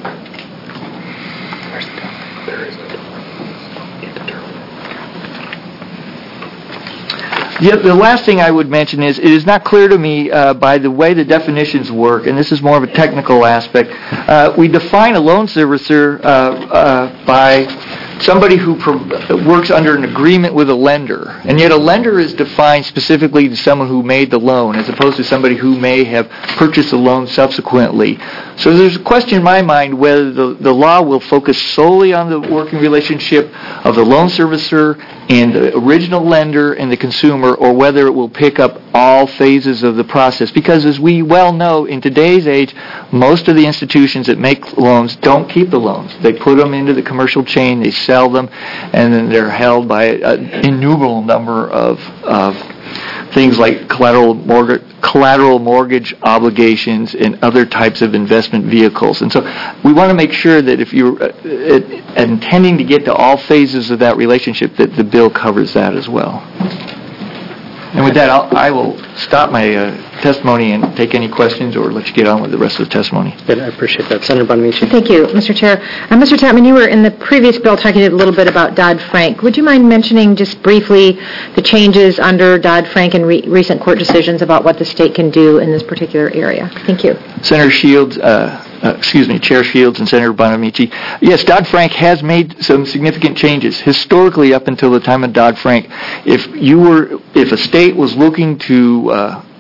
The, the last thing I would mention is it is not clear to me uh, by the way the definitions work, and this is more of a technical aspect. Uh, we define a loan servicer uh, uh, by somebody who pro- works under an agreement with a lender, and yet a lender is defined specifically to someone who made the loan as opposed to somebody who may have purchased the loan subsequently. So there's a question in my mind whether the, the law will focus solely on the working relationship of the loan servicer and the original lender and the consumer, or whether it will pick up all phases of the process. Because as we well know, in today's age, most of the institutions that make loans don't keep the loans. They put them into the commercial chain, they sell them, and then they're held by an innumerable number of, of things like collateral mortgage, collateral mortgage obligations and other types of investment vehicles. And so we want to make sure that if you're uh, intending to get to all phases of that relationship, that the bill covers that as well. And with that, I'll, I will stop my uh, testimony and take any questions or let you get on with the rest of the testimony. Good, I appreciate that. Senator Bonamici. Thank you, Mister Chair. Uh, Mister Tapman, you were in the previous bill talking a little bit about Dodd-Frank. Would you mind mentioning just briefly the changes under Dodd-Frank and re- recent court decisions about what the state can do in this particular area? Thank you. Senator Shields, uh, uh, excuse me, Chair Shields and Senator Bonamici. Yes, Dodd-Frank has made some significant changes. Historically, up until the time of Dodd-Frank, if you were, if a state was looking to uh,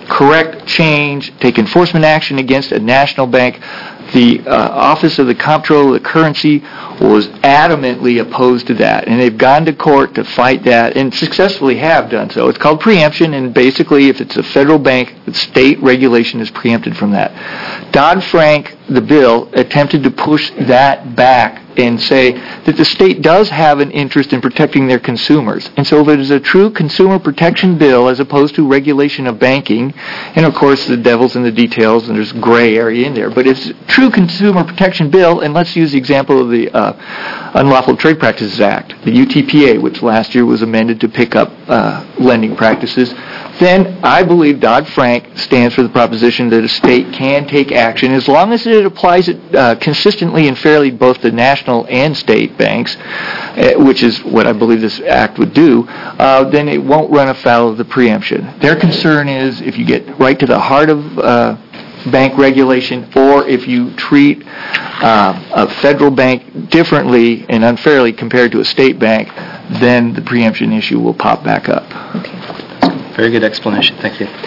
correct change, take enforcement action against a national bank. The uh, Office of the Comptroller of the Currency was adamantly opposed to that, and they've gone to court to fight that, and successfully have done so. It's called preemption, and basically, if it's a federal bank, the state regulation is preempted from that. Dodd-Frank, the bill, attempted to push that back and say that the state does have an interest in protecting their consumers. And so if it is a true consumer protection bill as opposed to regulation of banking, and of course the devil's in the details and there's gray area in there, but it's a true consumer protection bill, and let's use the example of the uh, Unlawful Trade Practices Act, the U T P A, which last year was amended to pick up uh, lending practices, then I believe Dodd-Frank stands for the proposition that a state can take action as long as it applies it uh, consistently and fairly both to national and state banks, uh, which is what I believe this act would do, uh, then it won't run afoul of the preemption. Their concern is if you get right to the heart of uh, bank regulation, or if you treat uh, a federal bank differently and unfairly compared to a state bank, then the preemption issue will pop back up. Okay. Very good explanation. Thank you.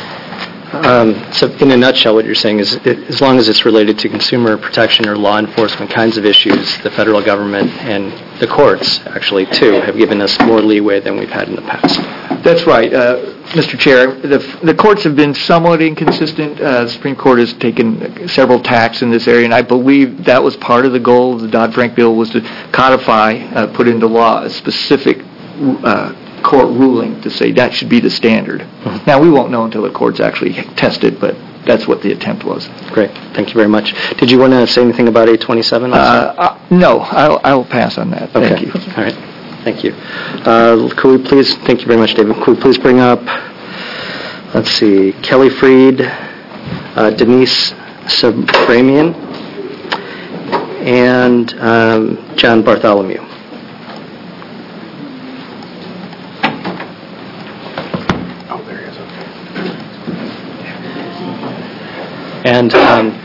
Um, so in a nutshell, what you're saying is it, as long as it's related to consumer protection or law enforcement kinds of issues, the federal government and the courts, actually, too, have given us more leeway than we've had in the past. That's right. Uh, Mister Chair, the, the courts have been somewhat inconsistent. Uh, the Supreme Court has taken several tacks in this area, and I believe that was part of the goal of the Dodd-Frank bill, was to codify, uh, put into law a specific uh, court ruling to say that should be the standard. Mm-hmm. Now, we won't know until the courts actually test it, but that's what the attempt was. Great. Thank you very much. Did you want to say anything about eight twenty-seven? Uh, uh, no, I'll, I'll pass on that. Okay. Thank you. All right. Thank you. Uh, could we please, thank you very much, David. Could we please bring up, let's see, Kelly Freed, uh, Denise Sabramian, and um, John Bartholomew. And um,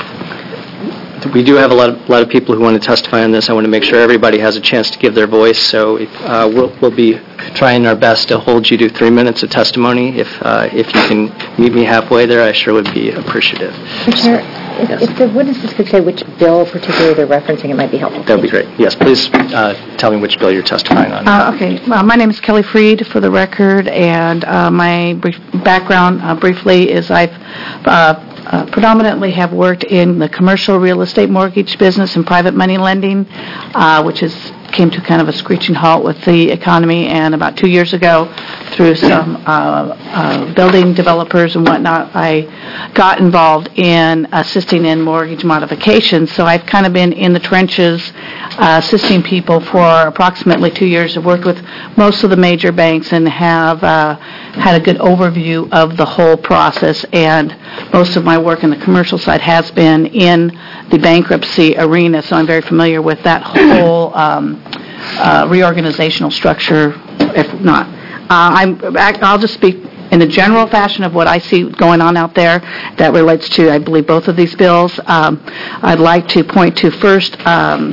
we do have a lot of, lot of people who want to testify on this. I want to make sure everybody has a chance to give their voice. So if, uh, we'll, we'll be trying our best to hold you to three minutes of testimony. If uh, if you can meet me halfway there, I sure would be appreciative. Chair, if, if the witnesses could say which bill particularly they're referencing, it might be helpful. That would be great. Yes, please uh, tell me which bill you're testifying on. Uh, okay. Uh, my name is Kelly Freed, for the record, and uh, my brief background uh, briefly is I've uh, Uh, predominantly have worked in the commercial real estate mortgage business and private money lending, uh, which is came to kind of a screeching halt with the economy, and about two years ago, through some uh, uh, building developers and whatnot, I got involved in assisting in mortgage modifications. So I've kind of been in the trenches uh, assisting people for approximately two years. I've worked with most of the major banks and have uh, had a good overview of the whole process, and most of my work in the commercial side has been in the bankruptcy arena, so I'm very familiar with that whole um, uh, reorganizational structure, if not. Uh, I'm, I'll just speak in a general fashion of what I see going on out there that relates to, I believe, both of these bills. Um, I'd like to point to first um,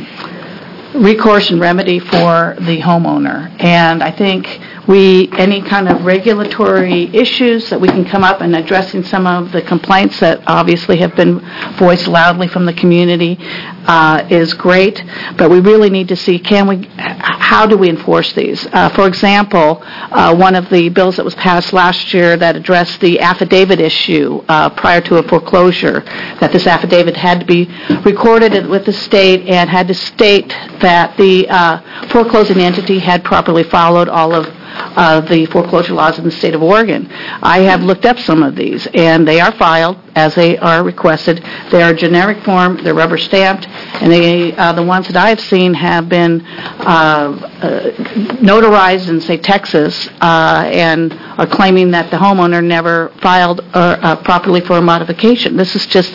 recourse and remedy for the homeowner, and I think we, any kind of regulatory issues that we can come up and addressing some of the complaints that obviously have been voiced loudly from the community uh, is great, but we really need to see, can we, how do we enforce these? Uh, for example, uh, one of the bills that was passed last year that addressed the affidavit issue uh, prior to a foreclosure, that this affidavit had to be recorded with the state and had to state that the uh, foreclosing entity had properly followed all of Uh, the foreclosure laws in the state of Oregon. I have looked up some of these, and they are filed as they are requested. They are generic form, they're rubber stamped, and they, uh, the ones that I have seen have been uh, uh, notarized in, say, Texas, uh, and are claiming that the homeowner never filed uh, uh, properly for a modification. This is just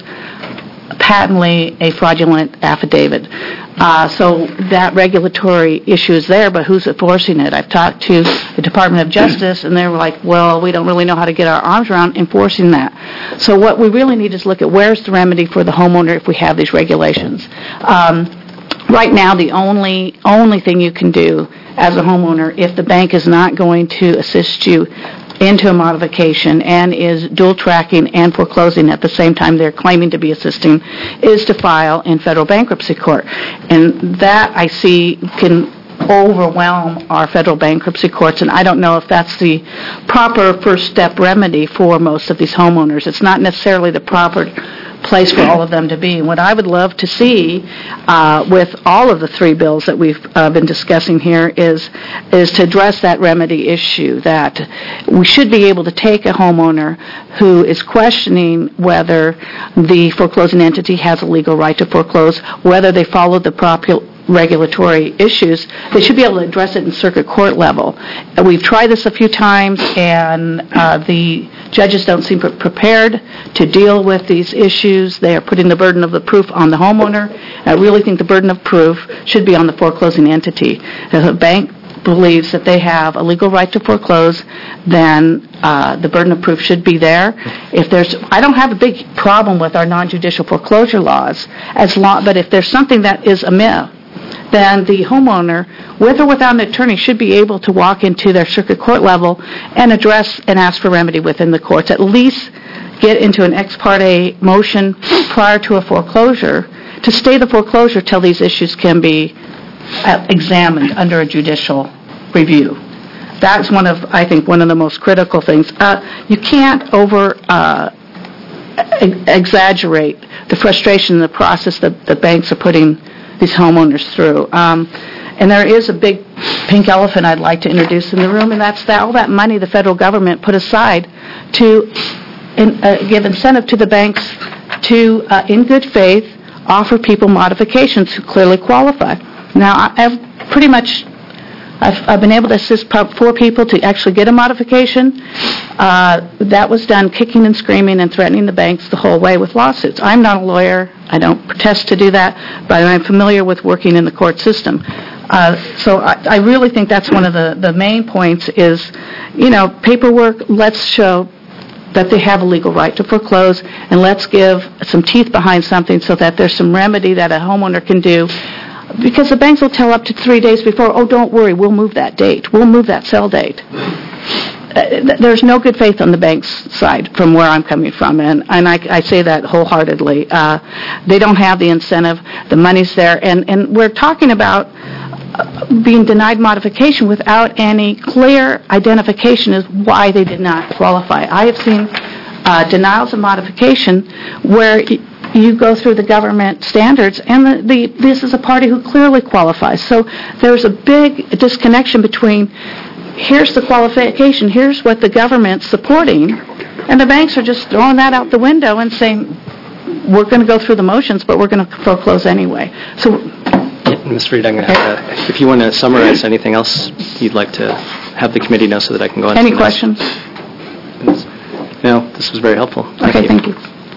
patently a fraudulent affidavit. Uh, so that regulatory issue is there, but who's enforcing it? I've talked to the Department of Justice, and they're like, well, we don't really know how to get our arms around enforcing that. So what we really need is look at where's the remedy for the homeowner if we have these regulations. Um, right now, the only only thing you can do as a homeowner, if the bank is not going to assist you into a modification and is dual tracking and foreclosing at the same time they're claiming to be assisting, is to file in federal bankruptcy court. And that, I see, can overwhelm our federal bankruptcy courts, and I don't know if that's the proper first step remedy for most of these homeowners. It's not necessarily the proper place for all of them to be. And what I would love to see uh, with all of the three bills that we've uh, been discussing here is is to address that remedy issue, that we should be able to take a homeowner who is questioning whether the foreclosing entity has a legal right to foreclose, whether they follow the proper regulatory issues, they should be able to address it in circuit court level. Uh, We've tried this a few times, and uh, the judges don't seem pre- prepared to deal with these issues. They are putting the burden of the proof on the homeowner. I really think the burden of proof should be on the foreclosing entity. If a bank believes that they have a legal right to foreclose, then uh, the burden of proof should be there. If there's, I don't have a big problem with our non-judicial foreclosure laws, as long, but if there's something that is amiss, then the homeowner, with or without an attorney, should be able to walk into their circuit court level and address and ask for remedy within the courts. At least get into an ex parte motion prior to a foreclosure to stay the foreclosure till these issues can be uh, examined under a judicial review. That's one of, I think, one of the most critical things. Uh, you can't over uh, e- exaggerate the frustration in the process that the banks are putting these homeowners through. Um, and there is a big pink elephant I'd like to introduce in the room, and that's that all that money the federal government put aside to in, uh, give incentive to the banks to, uh, in good faith, offer people modifications who clearly qualify. Now, I- I've pretty much, I've, I've been able to assist prob- four people to actually get a modification. Uh, that was done kicking and screaming and threatening the banks the whole way with lawsuits. I'm not a lawyer. I don't protest to do that, but I'm familiar with working in the court system. Uh, so I, I really think that's one of the, the main points is, you know, paperwork, let's show that they have a legal right to foreclose, and let's give some teeth behind something so that there's some remedy that a homeowner can do. Because the banks will tell up to three days before, oh, don't worry, we'll move that date. We'll move that sell date. Uh, there's no good faith on the bank's side from where I'm coming from, and, and I, I say that wholeheartedly. Uh, they don't have the incentive. The money's there, and, and we're talking about uh, being denied modification without any clear identification as why they did not qualify. I have seen uh, denials of modification where y- you go through the government standards, and the, the, this is a party who clearly qualifies. So there's a big disconnection between here's the qualification, here's what the government's supporting, and the banks are just throwing that out the window and saying, we're going to go through the motions, but we're going to foreclose anyway. So, yeah, Miz Reed, I'm going to have to, if you want to summarize anything else you'd like to have the committee know so that I can go on to any the next. questions? No, this was very helpful. Thank Okay, you. thank you.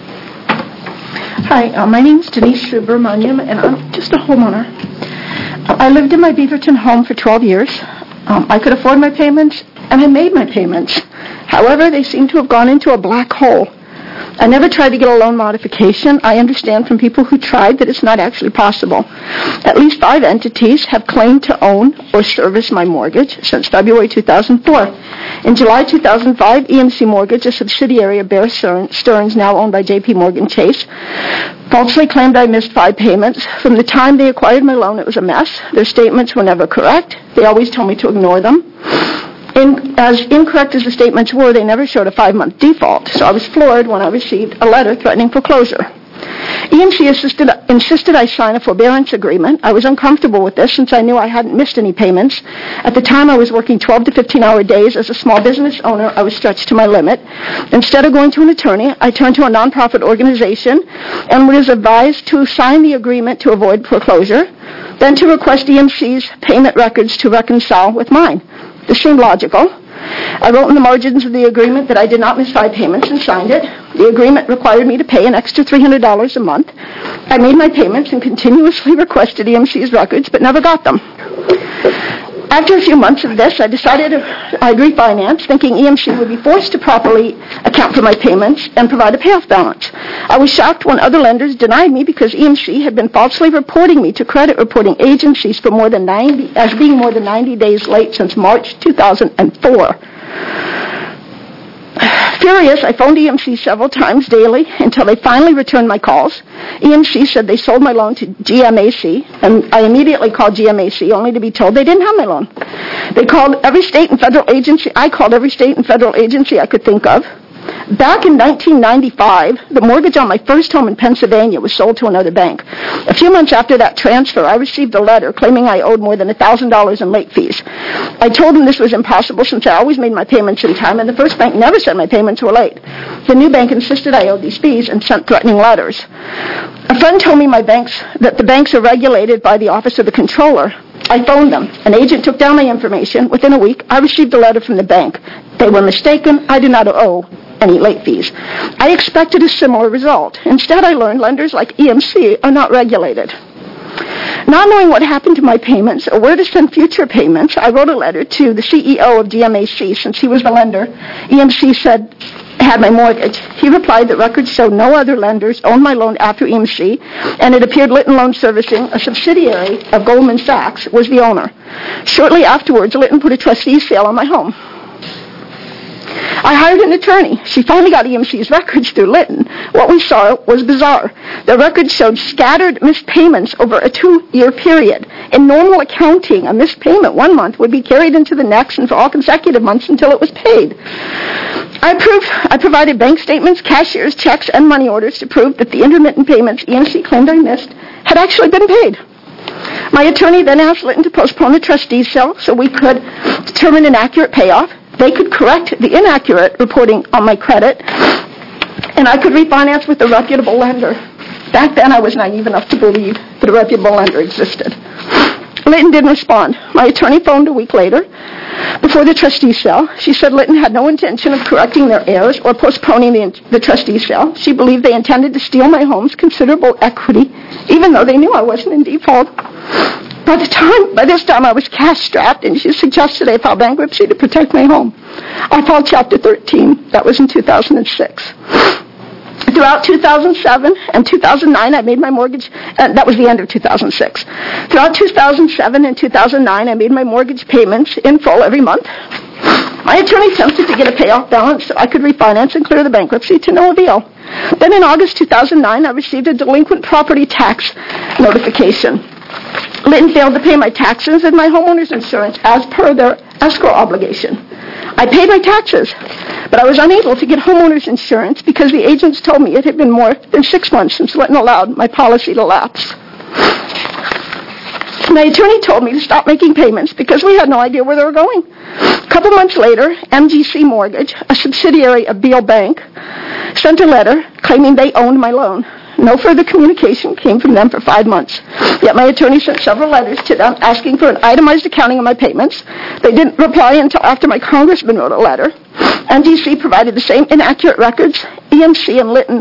Hi, uh, my name is Denise Subramaniam, and I'm just a homeowner. I lived in my Beaverton home for twelve years. Um, I could afford my payments, and I made my payments. However, they seem to have gone into a black hole. I never tried to get a loan modification. I understand from people who tried that it's not actually possible. At least five entities have claimed to own or service my mortgage since February two thousand four. In July two thousand five, E M C Mortgage, a subsidiary of Bear Stearns, now owned by J P Morgan Chase, falsely claimed I missed five payments. From the time they acquired my loan, it was a mess. Their statements were never correct. They always told me to ignore them. In, as incorrect as the statements were, they never showed a five-month default, so I was floored when I received a letter threatening foreclosure. E M C assisted, insisted I sign a forbearance agreement. I was uncomfortable with this since I knew I hadn't missed any payments. At the time, I was working twelve to fifteen-hour days. As a small business owner, I was stretched to my limit. Instead of going to an attorney, I turned to a nonprofit organization and was advised to sign the agreement to avoid foreclosure, then to request E M C's payment records to reconcile with mine. This seemed logical. I wrote in the margins of the agreement that I did not miss five payments and signed it. The agreement required me to pay an extra three hundred dollars a month. I made my payments and continuously requested E M C's records, but never got them. After a few months of this, I decided I'd refinance, thinking E M C would be forced to properly account for my payments and provide a payoff balance. I was shocked when other lenders denied me because E M C had been falsely reporting me to credit reporting agencies for more than ninety, as being more than ninety days late since March two thousand four. Furious, I phoned E M C several times daily until they finally returned my calls. E M C said they sold my loan to G M A C, and I immediately called G M A C only to be told they didn't have my loan. They called every state and federal agency. I called every state and federal agency I could think of. Back in nineteen ninety-five, the mortgage on my first home in Pennsylvania was sold to another bank. A few months after that transfer, I received a letter claiming I owed more than one thousand dollars in late fees. I told them this was impossible since I always made my payments in time, and the first bank never said my payments were late. The new bank insisted I owed these fees and sent threatening letters. A friend told me my banks that the banks are regulated by the Office of the Comptroller. I phoned them. An agent took down my information. Within a week, I received a letter from the bank. They were mistaken. I do not owe any late fees. I expected a similar result. Instead, I learned lenders like E M C are not regulated. Not knowing what happened to my payments or where to send future payments, I wrote a letter to the C E O of G M A C since he was the lender. E M C said had my mortgage. He replied that records showed no other lenders owned my loan after E M C, and it appeared Litton Loan Servicing, a subsidiary of Goldman Sachs, was the owner. Shortly afterwards, Litton put a trustee sale on my home. I hired an attorney. She finally got E M C's records through Litton. What we saw was bizarre. The records showed scattered missed payments over a two-year period. In normal accounting, a missed payment one month would be carried into the next and for all consecutive months until it was paid. I proved, I provided bank statements, cashiers, checks, and money orders to prove that the intermittent payments E M C claimed I missed had actually been paid. My attorney then asked Litton to postpone the trustee sale so we could determine an accurate payoff. They could correct the inaccurate reporting on my credit, and I could refinance with a reputable lender. Back then, I was naive enough to believe that a reputable lender existed. Litton didn't respond. My attorney phoned a week later before the trustee sale. She said Litton had no intention of correcting their errors or postponing the, the trustee sale. She believed they intended to steal my home's considerable equity, even though they knew I wasn't in default. By the time, by this time, I was cash-strapped, and she suggested I file bankruptcy to protect my home. I filed Chapter thirteen. That was in two thousand six. Throughout two thousand seven and two thousand nine, I made my mortgage, and that was the end of two thousand six. Throughout two thousand seven and two thousand nine, I made my mortgage payments in full every month. My attorney attempted to get a payoff balance so I could refinance and clear the bankruptcy to no avail. Then in August two thousand nine, I received a delinquent property tax notification. Litton failed to pay my taxes and my homeowner's insurance as per their escrow obligation. I paid my taxes, but I was unable to get homeowner's insurance because the agents told me it had been more than six months since Litton allowed my policy to lapse. My attorney told me to stop making payments because we had no idea where they were going. A couple months later, M G C Mortgage, a subsidiary of Beal Bank, sent a letter claiming they owned my loan. No further communication came from them for five months. Yet my attorney sent several letters to them asking for an itemized accounting of my payments. They didn't reply until after my congressman wrote a letter. M G C provided the same inaccurate records E M C and Litton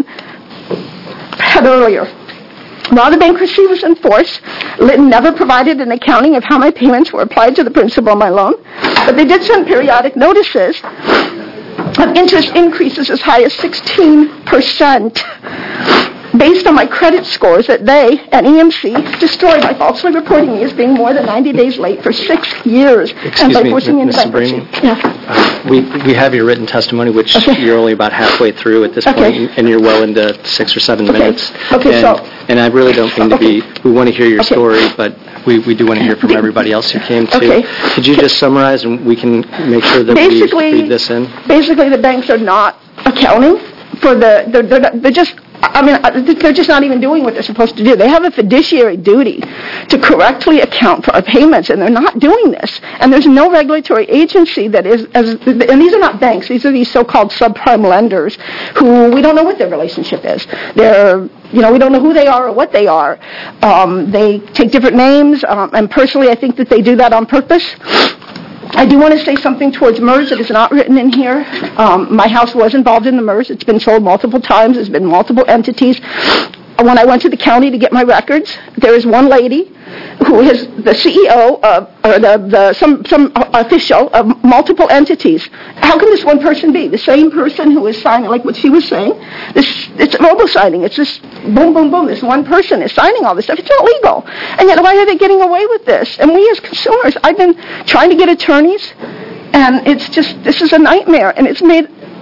had earlier. While the bankruptcy was in force, Litton never provided an accounting of how my payments were applied to the principal of my loan, but they did send periodic notices of interest increases as high as sixteen percent. Based on my credit scores that they and E M C destroyed by falsely reporting me as being more than ninety days late for six years. Excuse and by me, forcing me into Mister bankruptcy. Breen. Yeah. Uh, we we have your written testimony, which Okay. you're only about halfway through at this Okay. point, and you're well into six or seven Okay. minutes. Okay, and, so- and I really don't mean to be. We want to hear your Okay. story, but we, we do want to hear from everybody else who came too. Okay. Could you just summarize, and we can make sure that Basically- we read this in? Basically, the banks are not accounting for the, they're, they're, not- they're just, I mean, they're just not even doing what they're supposed to do. They have a fiduciary duty to correctly account for our payments, and they're not doing this. And there's no regulatory agency that is, as, and these are not banks, these are these so-called subprime lenders who we don't know what their relationship is. They're, you know, we don't know who they are or what they are. Um, they take different names, um, and personally I think that they do that on purpose. I do want to say something towards MERS that is not written in here. Um, my house was involved in the MERS. It's been sold multiple times. There's been multiple entities. When I went to the county to get my records, there is one lady who is the C E O of, or the, the some some official of multiple entities. How can this one person be the same person who is signing, like what she was saying? This it's robo-signing. It's just boom, boom, boom. This one person is signing all this stuff. It's not legal. And yet, why are they getting away with this? And we as consumers, I've been trying to get attorneys, and it's just this is a nightmare. And it's made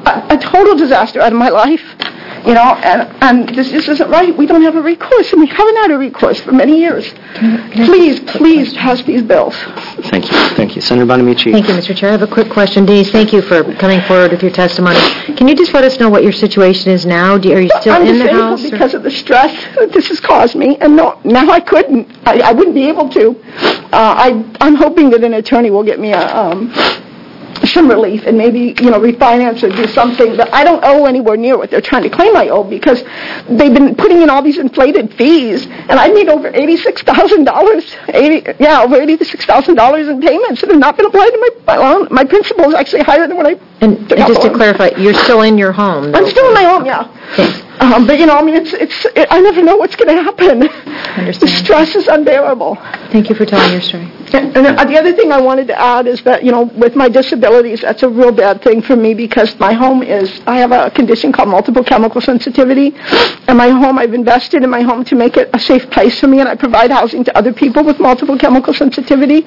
a, a total disaster out of my life, you know, and, and this just isn't right. We don't have a recourse, and we haven't had a recourse for many years. Please, please pass these bills. Thank you. Thank you. Senator Bonamici. Thank you, Mister Chair. I have a quick question. Denise, thank you for coming forward with your testimony. Can you just let us know what your situation is now? Do, are you still I'm in the disabled house? because of the stress that this has caused me, and no, now I couldn't. I, I wouldn't be able to. Uh, I, I'm hoping that an attorney will get me a, um, some relief and maybe, you know, refinance or do something. But I don't owe anywhere near what they're trying to claim I owe because they've been putting in all these inflated fees, and I need over eighty-six thousand dollars. Eighty, yeah, over eighty-six thousand dollars in payments that have not been applied to my, my loan. My principal is actually higher than what I. And, and just to clarify, you're still in your home? Though. I'm still in my home, yeah. Thanks. Um, but, you know, I mean, it's, it's, it, I never know what's going to happen. Understand. The stress is unbearable. Thank you for telling your story. And, and the other thing I wanted to add is that, you know, with my disabilities, that's a real bad thing for me because my home is, I have a condition called multiple chemical sensitivity. And my home, I've invested in my home to make it a safe place for me, and I provide housing to other people with multiple chemical sensitivity.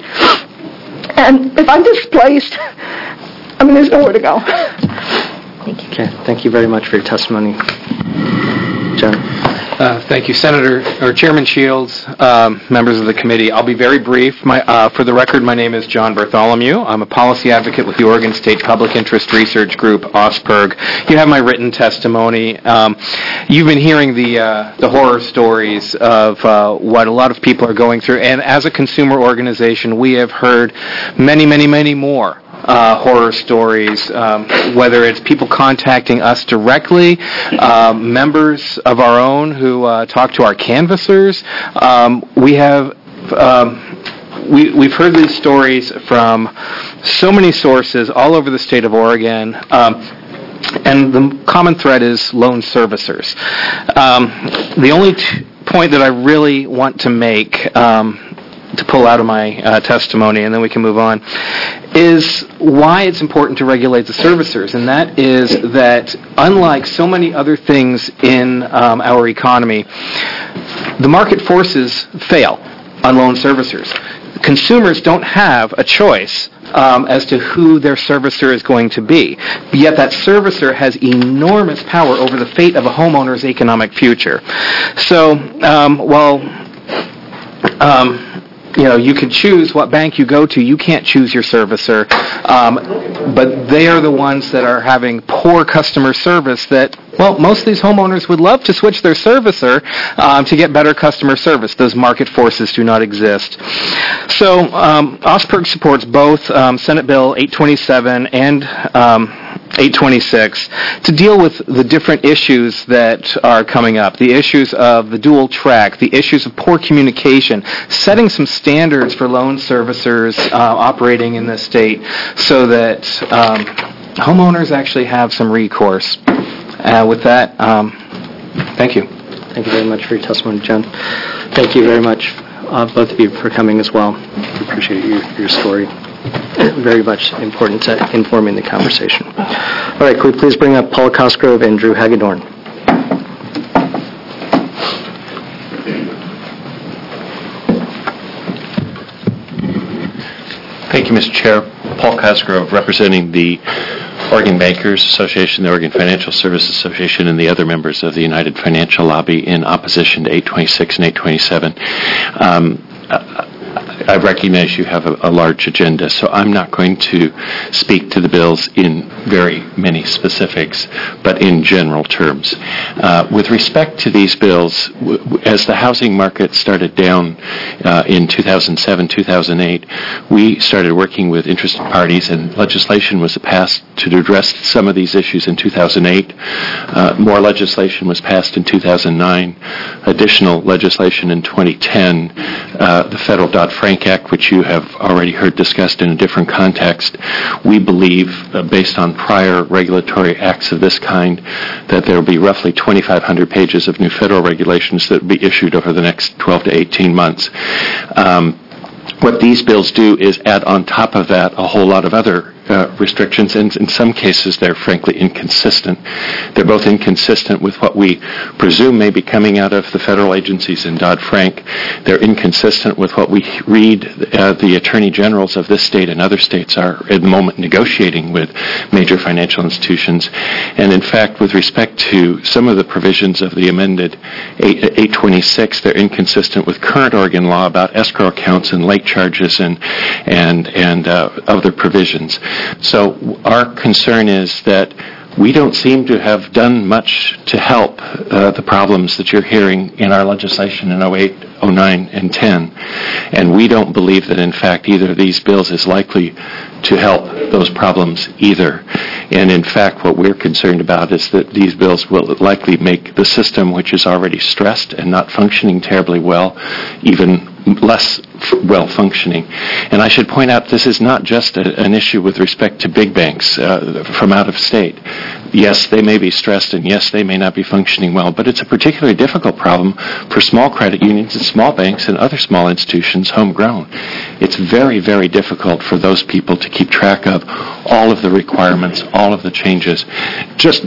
And if I'm displaced, I mean, there's nowhere to go. Thank you. Okay. Thank you very much for your testimony. John. Uh, thank you, Senator, or Chairman Shields, um, members of the committee. I'll be very brief. My, uh, for the record, my name is John Bartholomew. I'm a policy advocate with the Oregon State Public Interest Research Group, OSPERG. You have my written testimony. Um, you've been hearing the uh, the horror stories of uh, what a lot of people are going through, and as a consumer organization, we have heard many, many, many more Uh, horror stories, um, whether it's people contacting us directly, uh, members of our own who uh, talk to our canvassers. Um, we have um, we, we've heard these stories from so many sources all over the state of Oregon. Um, and the common thread is loan servicers. Um, the only t- point that I really want to make um, to pull out of my uh, testimony, and then we can move on, is why it's important to regulate the servicers, and that is that unlike so many other things in um, our economy, the market forces fail on loan servicers. Consumers don't have a choice um, as to who their servicer is going to be, yet that servicer has enormous power over the fate of a homeowner's economic future. So, um, well, um, you know, you can choose what bank you go to. You can't choose your servicer, um, but they are the ones that are having poor customer service that, well, most of these homeowners would love to switch their servicer um, to get better customer service. Those market forces do not exist. So um, OSPERG supports both um, Senate Bill eight twenty-seven and um, eight twenty-six to deal with the different issues that are coming up, the issues of the dual track, the issues of poor communication, setting some standards for loan servicers uh, operating in this state so that um, homeowners actually have some recourse. Uh, with that, um, thank you. Thank you very much for your testimony, John. Thank you very much, uh, both of you, for coming as well. We appreciate your, your story. Very much important to informing the conversation. All right, could we please bring up Paul Cosgrove and Drew Hagedorn? Thank you, Mister Chair. Paul Cosgrove, representing the Oregon Bankers Association, the Oregon Financial Services Association, and the other members of the United Financial Lobby in opposition to eight twenty-six and eight twenty-seven. Um, I recognize you have a, a large agenda, so I'm not going to speak to the bills in very many specifics, but in general terms. Uh, with respect to these bills, w- w- as the housing market started down uh, in two thousand seven, two thousand eight, we started working with interested parties, and legislation was passed to address some of these issues in two thousand eight. Uh, more legislation was passed in two thousand nine. Additional legislation in twenty ten, uh, the federal Dodd-Frank Act, which you have already heard discussed in a different context. We believe, uh, based on prior regulatory acts of this kind, that there will be roughly twenty-five hundred pages of new federal regulations that will be issued over the next twelve to eighteen months. Um, What these bills do is add on top of that a whole lot of other uh, restrictions, and in some cases they're frankly inconsistent. They're both inconsistent with what we presume may be coming out of the federal agencies in Dodd-Frank. They're inconsistent with what we read uh, the attorney generals of this state and other states are at the moment negotiating with major financial institutions. And in fact, with respect to some of the provisions of the amended eight twenty-six, they're inconsistent with current Oregon law about escrow accounts and late charges and and and uh, other provisions. So our concern is that we don't seem to have done much to help uh, the problems that you're hearing in our legislation in oh eight, oh nine, and ten. And we don't believe that, in fact, either of these bills is likely to help those problems either. And in fact, what we're concerned about is that these bills will likely make the system, which is already stressed and not functioning terribly well, even less well functioning. And I should point out this is not just a, an issue with respect to big banks uh, from out of state. Yes, they may be stressed, and yes, they may not be functioning well, but it's a particularly difficult problem for small credit unions and small banks and other small institutions homegrown. It's very, very difficult for those people to keep track of all of the requirements, all of the changes. Just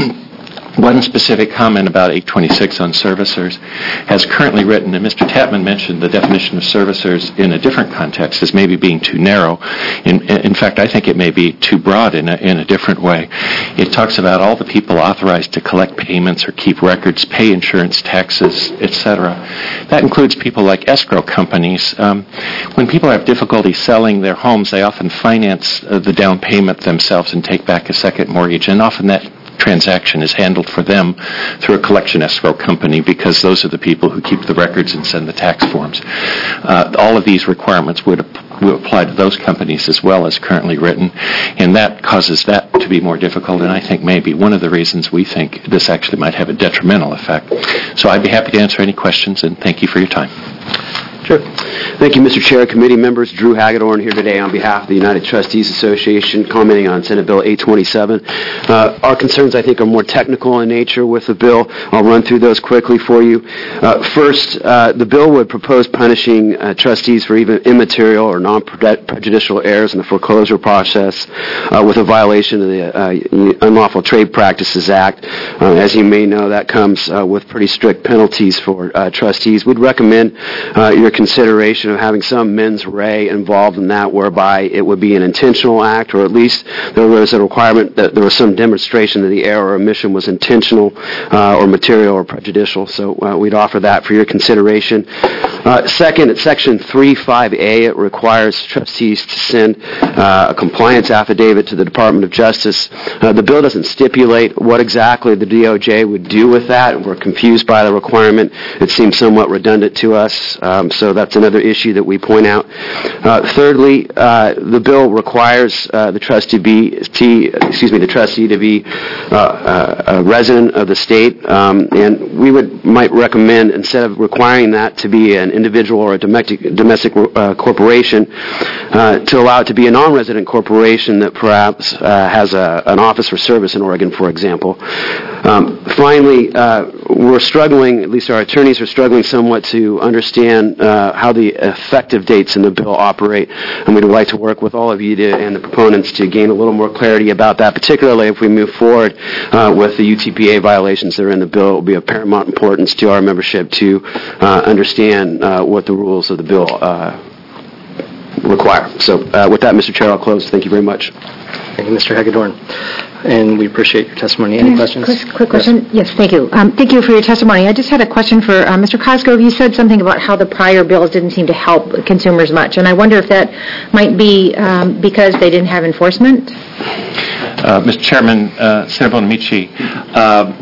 one specific comment about eight twenty-six on servicers. As currently written, and Mister Tapman mentioned the definition of servicers in a different context as maybe being too narrow. In, in fact, I think it may be too broad in a, in a different way. It talks about all the people authorized to collect payments or keep records, pay insurance, taxes, et cetera. That includes people like escrow companies. Um, when people have difficulty selling their homes, they often finance uh, the down payment themselves and take back a second mortgage, and often that transaction is handled for them through a collection escrow company because those are the people who keep the records and send the tax forms. Uh, all of these requirements would, would apply to those companies as well as currently written, and that causes that to be more difficult, and I think maybe one of the reasons we think this actually might have a detrimental effect. So I'd be happy to answer any questions, and thank you for your time. Sure. Thank you, Mister Chair, committee members. Drew Hagedorn here today on behalf of the United Trustees Association, commenting on Senate Bill eight twenty-seven. Uh, our concerns, I think, are more technical in nature with the bill. I'll run through those quickly for you. Uh, first, uh, the bill would propose punishing uh, trustees for even immaterial or non-prejudicial errors in the foreclosure process uh, with a violation of the uh, Unlawful Trade Practices Act. Uh, as you may know, that comes uh, with pretty strict penalties for uh, trustees. We'd recommend uh, your consideration of having some mens rea involved in that, whereby it would be an intentional act, or at least there was a requirement that there was some demonstration that the error or omission was intentional uh, or material or prejudicial. So uh, we'd offer that for your consideration. Uh, second, at Section three five A, it requires trustees to send uh, a compliance affidavit to the Department of Justice. Uh, the bill doesn't stipulate what exactly the D O J would do with that, and we're confused by the requirement. It seems somewhat redundant to us. Um, so that's another issue that we point out. Uh, thirdly, uh, the bill requires uh, the trustee be, t, excuse me, the trustee to be uh, uh, a resident of the state, um, and we would might recommend, instead of requiring that to be an individual or a domestic domestic uh, corporation, uh, to allow it to be a non-resident corporation that perhaps uh, has a, an office for service in Oregon, for example. Um, finally, uh, we're struggling, at least our attorneys are struggling somewhat to understand uh, how the effective dates in the bill operate, and we'd like to work with all of you to, and the proponents to gain a little more clarity about that, particularly if we move forward uh, with the U T P A violations that are in the bill. It will be of paramount importance to our membership to uh, understand uh, what the rules of the bill uh, require. So uh, with that, Mister Chair, I'll close. Thank you very much. Thank you, Mister Hagedorn. And we appreciate your testimony. Any Yes, questions? Quick, quick question. Yes, thank you. Um, thank you for your testimony. I just had a question for uh, Mister Cosgrove. You said something about how the prior bills didn't seem to help consumers much, and I wonder if that might be um, because they didn't have enforcement? Uh, Mister Chairman, uh, Senator Bonamici, uh,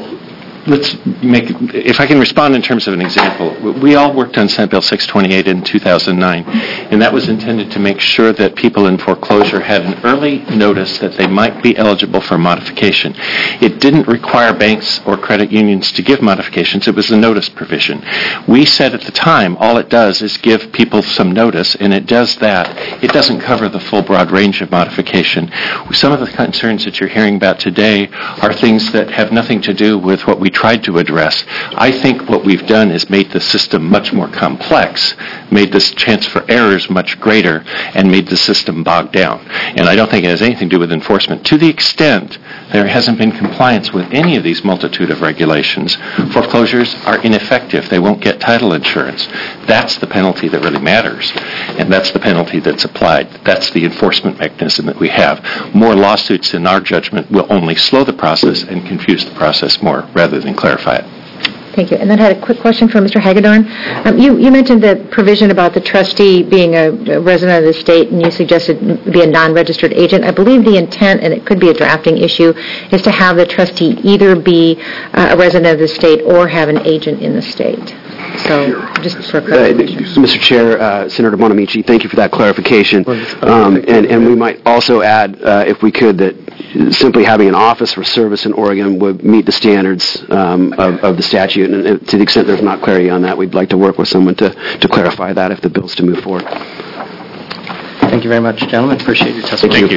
let's make, if I can respond in terms of an example. We all worked on Senate Bill six twenty-eight in two thousand nine, and that was intended to make sure that people in foreclosure had an early notice that they might be eligible for modification. It didn't require banks or credit unions to give modifications. It was a notice provision. We said at the time, all it does is give people some notice, and it does that. It doesn't cover the full broad range of modification. Some of the concerns that you're hearing about today are things that have nothing to do with what we tried to address. I think what we've done is made the system much more complex, made this chance for errors much greater, and made the system bogged down. And I don't think it has anything to do with enforcement. To the extent there hasn't been compliance with any of these multitude of regulations, foreclosures are ineffective. They won't get title insurance. That's the penalty that really matters, and that's the penalty that's applied. That's the enforcement mechanism that we have. More lawsuits, in our judgment, will only slow the process and confuse the process more rather than clarify it. Thank you. And then I had a quick question for Mister Hagedorn. Um, you, you mentioned the provision about the trustee being a, a resident of the state, and you suggested be a non-registered agent. I believe the intent, and it could be a drafting issue, is to have the trustee either be uh, a resident of the state or have an agent in the state. So, just for clarification. Uh, Mister Chair, uh, Senator Bonamici, thank you for that clarification. Um, and, and we might also add, uh, if we could, that simply having an office for service in Oregon would meet the standards um, of, of the statute. And, and to the extent there's not clarity on that, we'd like to work with someone to, to clarify that if the bill's to move forward. Thank you very much, gentlemen. Appreciate your testimony.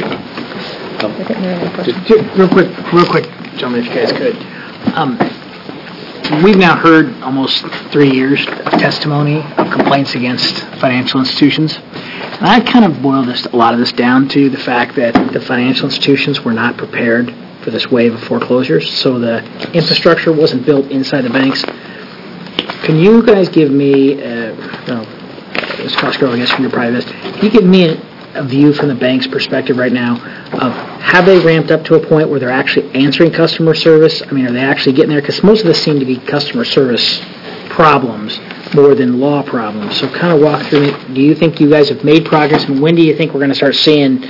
Thank you. Um, real quick, real quick, gentlemen, if you guys could. Um, We've now heard almost three years of testimony of complaints against financial institutions. And I kind of boil this, a lot of this down to the fact that the financial institutions were not prepared for this wave of foreclosures, so the infrastructure wasn't built inside the banks. Can you guys give me, uh, well, Miz Cosgrove, I guess from your private, can you give me a, a view from the bank's perspective right now of have they ramped up to a point where they're actually answering customer service? I mean, are they actually getting there? Because most of this seem to be customer service problems more than law problems. So kind of walk through it. Do you think you guys have made progress, and when do you think we're going to start seeing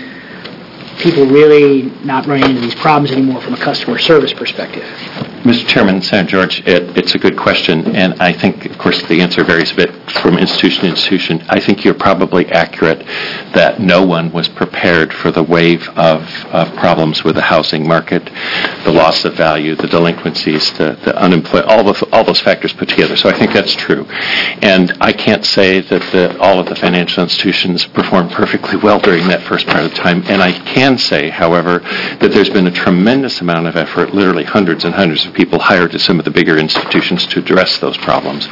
people really not running into these problems anymore from a customer service perspective? Mister Chairman, Senator George, it, it's a good question, and I think, of course, the answer varies a bit from institution to institution. I think you're probably accurate that no one was prepared for the wave of, of problems with the housing market, the loss of value, the delinquencies, the, the unemployment, all, the, all those factors put together. So I think that's true. And I can't say that the, all of the financial institutions performed perfectly well during that first part of the time, and I can say, however, that there's been a tremendous amount of effort, literally hundreds and hundreds of people hired to some of the bigger institutions to address those problems.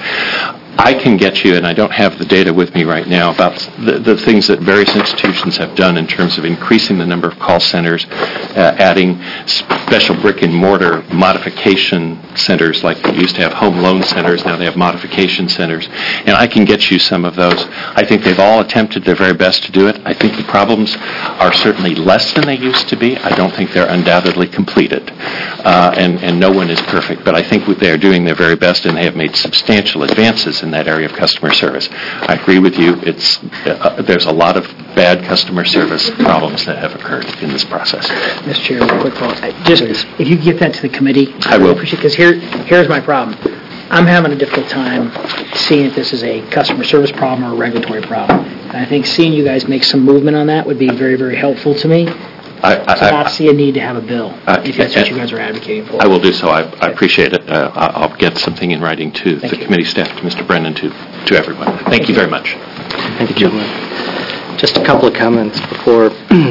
I can get you, and I don't have the data with me right now, about the, the things that various institutions have done in terms of increasing the number of call centers, uh, adding special brick-and-mortar modification centers, like they used to have home loan centers, now they have modification centers, and I can get you some of those. I think they've all attempted their very best to do it. I think the problems are certainly less than they used to be. I don't think they're undoubtedly completed, uh, and, and no one is perfect, but I think they are doing their very best, and they have made substantial advances in that area of customer service. I agree with you. It's uh, there's a lot of bad customer service problems that have occurred in this process. Mister Chair, real quick follow-up. Just if you could get that to the committee, I will. Because here, here's my problem. I'm having a difficult time seeing if this is a customer service problem or a regulatory problem. And I think seeing you guys make some movement on that would be very, very helpful to me. I, I, to not see a need to have a bill, uh, if that's what you guys are advocating for. I will do so. I, I appreciate it. Uh, I'll get something in writing to Thank the you. committee staff, to Mister Brennan, to, to everyone. Thank, Thank you you. very much. Thank you, gentlemen. Just a couple of comments before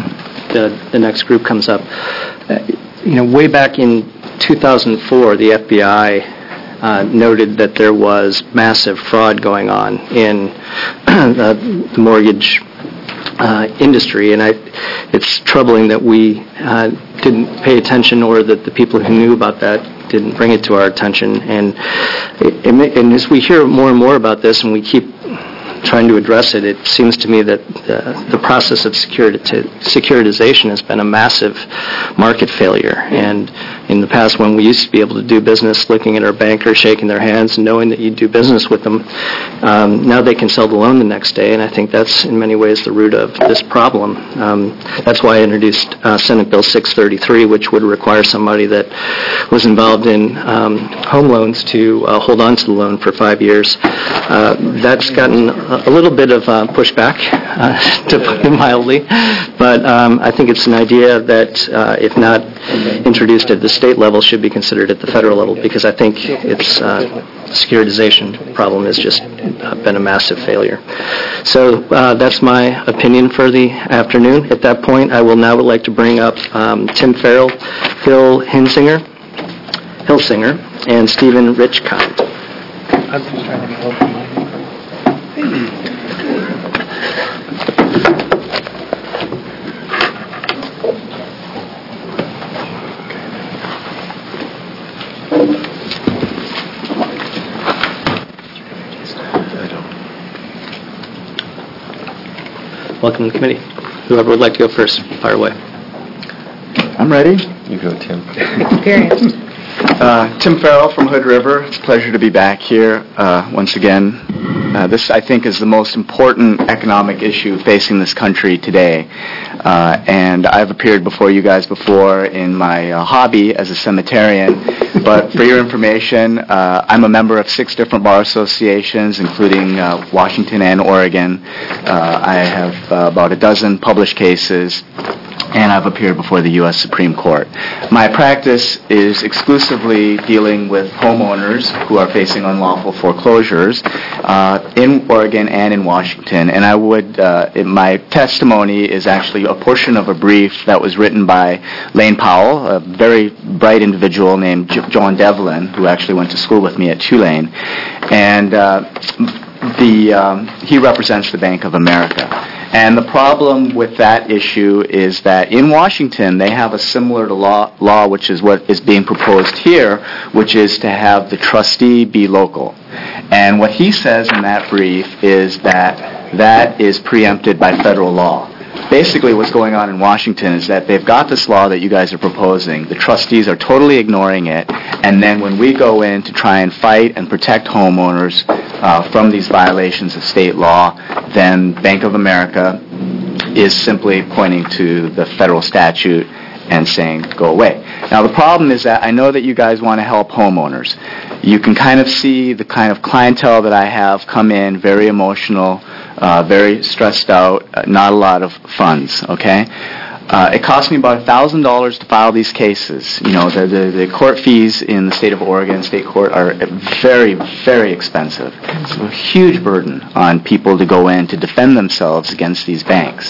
the, the next group comes up. Uh, you know, way back in two thousand four, the F B I uh, noted that there was massive fraud going on in the, the mortgage Uh, industry, and I, it's troubling that we uh, didn't pay attention, or that the people who knew about that didn't bring it to our attention. And, it, and as we hear more and more about this, and we keep trying to address it, it seems to me that the, the process of securiti- securitization has been a massive market failure. And in the past, when we used to be able to do business looking at our banker, shaking their hands, and knowing that you do business with them, um, now they can sell the loan the next day, and I think that's in many ways the root of this problem. Um, that's why I introduced uh, Senate Bill six thirty-three, which would require somebody that was involved in um, home loans to uh, hold on to the loan for five years. Uh, that's gotten a, a little bit of uh, pushback, uh, to put it mildly, but um, I think it's an idea that, uh, if not introduced at the state level, should be considered at the federal level, because I think it's uh, securitization problem has just uh, been a massive failure. So uh, that's my opinion for the afternoon. At that point, I will now would like to bring up um, Tim Farrell, Phil Hinsinger, Hilsinger, and Stephen Richkind. I'm just trying to be open-minded. Welcome to the committee. Whoever would like to go first, fire away. I'm ready. You go, Tim. Experienced. Uh, Tim Farrell from Hood River. It's a pleasure to be back here uh, once again. Uh, this, I think, is the most important economic issue facing this country today. Uh, and I've appeared before you guys before in my uh, hobby as a cemeterian. But for your information, uh, I'm a member of six different bar associations, including uh, Washington and Oregon. Uh, I have uh, about a dozen published cases, and I've appeared before the U S Supreme Court. My practice is exclusively dealing with homeowners who are facing unlawful foreclosures uh, in Oregon and in Washington. And I would, uh, it, my testimony is actually a portion of a brief that was written by Lane Powell, a very bright individual named J- John Devlin, who actually went to school with me at Tulane. And uh, the um, he represents the Bank of America. And the problem with that issue is that in Washington, they have a similar to law, law, which is what is being proposed here, which is to have the trustee be local. And what he says in that brief is that that is preempted by federal law. Basically, what's going on in Washington is that they've got this law that you guys are proposing. The trustees are totally ignoring it, and then when we go in to try and fight and protect homeowners uh, from these violations of state law, then Bank of America is simply pointing to the federal statute and saying, go away. Now, the problem is that I know that you guys want to help homeowners. You can kind of see the kind of clientele that I have come in, very emotional, uh, very stressed out, uh, not a lot of funds, okay? Uh, it cost me about one thousand dollars to file these cases. You know, the, the, the court fees in the state of Oregon, state court, are very, very expensive. It's a huge burden on people to go in to defend themselves against these banks.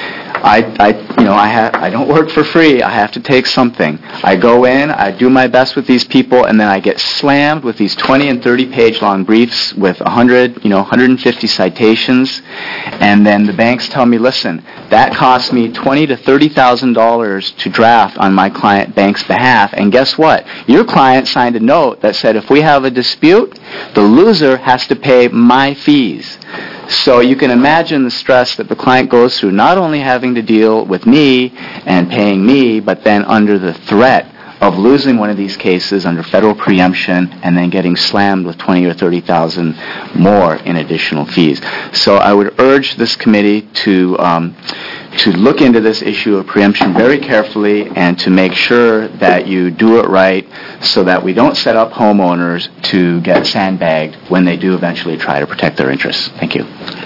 I, I, you know, I have, I don't work for free. I have to take something. I go in, I do my best with these people, and then I get slammed with these twenty and thirty page long briefs with one hundred, you know, one hundred fifty citations, and then the banks tell me, listen, that cost me twenty to thirty thousand dollars to draft on my client bank's behalf, and guess what? Your client signed a note that said if we have a dispute, the loser has to pay my fees. So you can imagine the stress that the client goes through, not only having to deal with me and paying me, but then under the threat of losing one of these cases under federal preemption and then getting slammed with twenty or thirty thousand more in additional fees. So I would urge this committee to um, to look into this issue of preemption very carefully and to make sure that you do it right so that we don't set up homeowners to get sandbagged when they do eventually try to protect their interests. Thank you.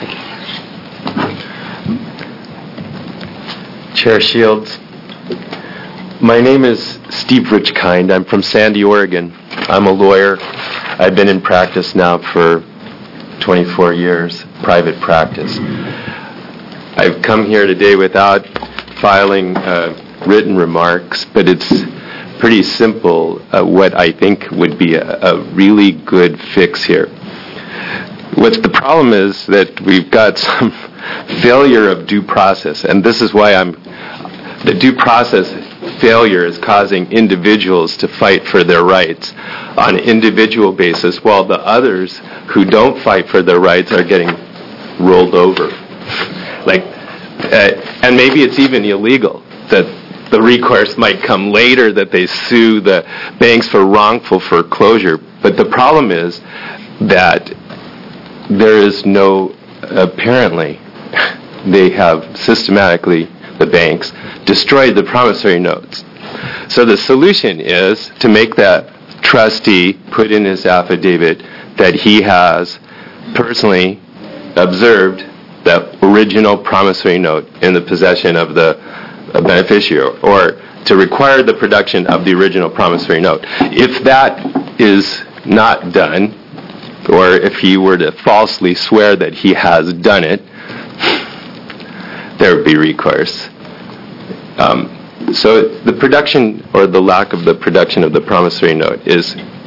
Chair Shields, my name is Steve Richkind. I'm from Sandy, Oregon. I'm a lawyer. I've been in practice now for twenty-four years, private practice. I've come here today without filing uh, written remarks, but it's pretty simple uh, what I think would be a, a really good fix here. What the problem is that we've got some failure of due process, and this is why I'm, the due process failure is causing individuals to fight for their rights on an individual basis, while the others who don't fight for their rights are getting rolled over. Like, uh, and maybe it's even illegal that the recourse might come later, that they sue the banks for wrongful foreclosure. But the problem is that there is no, apparently, they have systematically, the banks, destroyed the promissory notes. So the solution is to make that trustee put in his affidavit that he has personally observed that original promissory note in the possession of the beneficiary, or to require the production of the original promissory note. If that is not done, or if he were to falsely swear that he has done it, there would be recourse. Um, so the production, or the lack of the production of the promissory note, is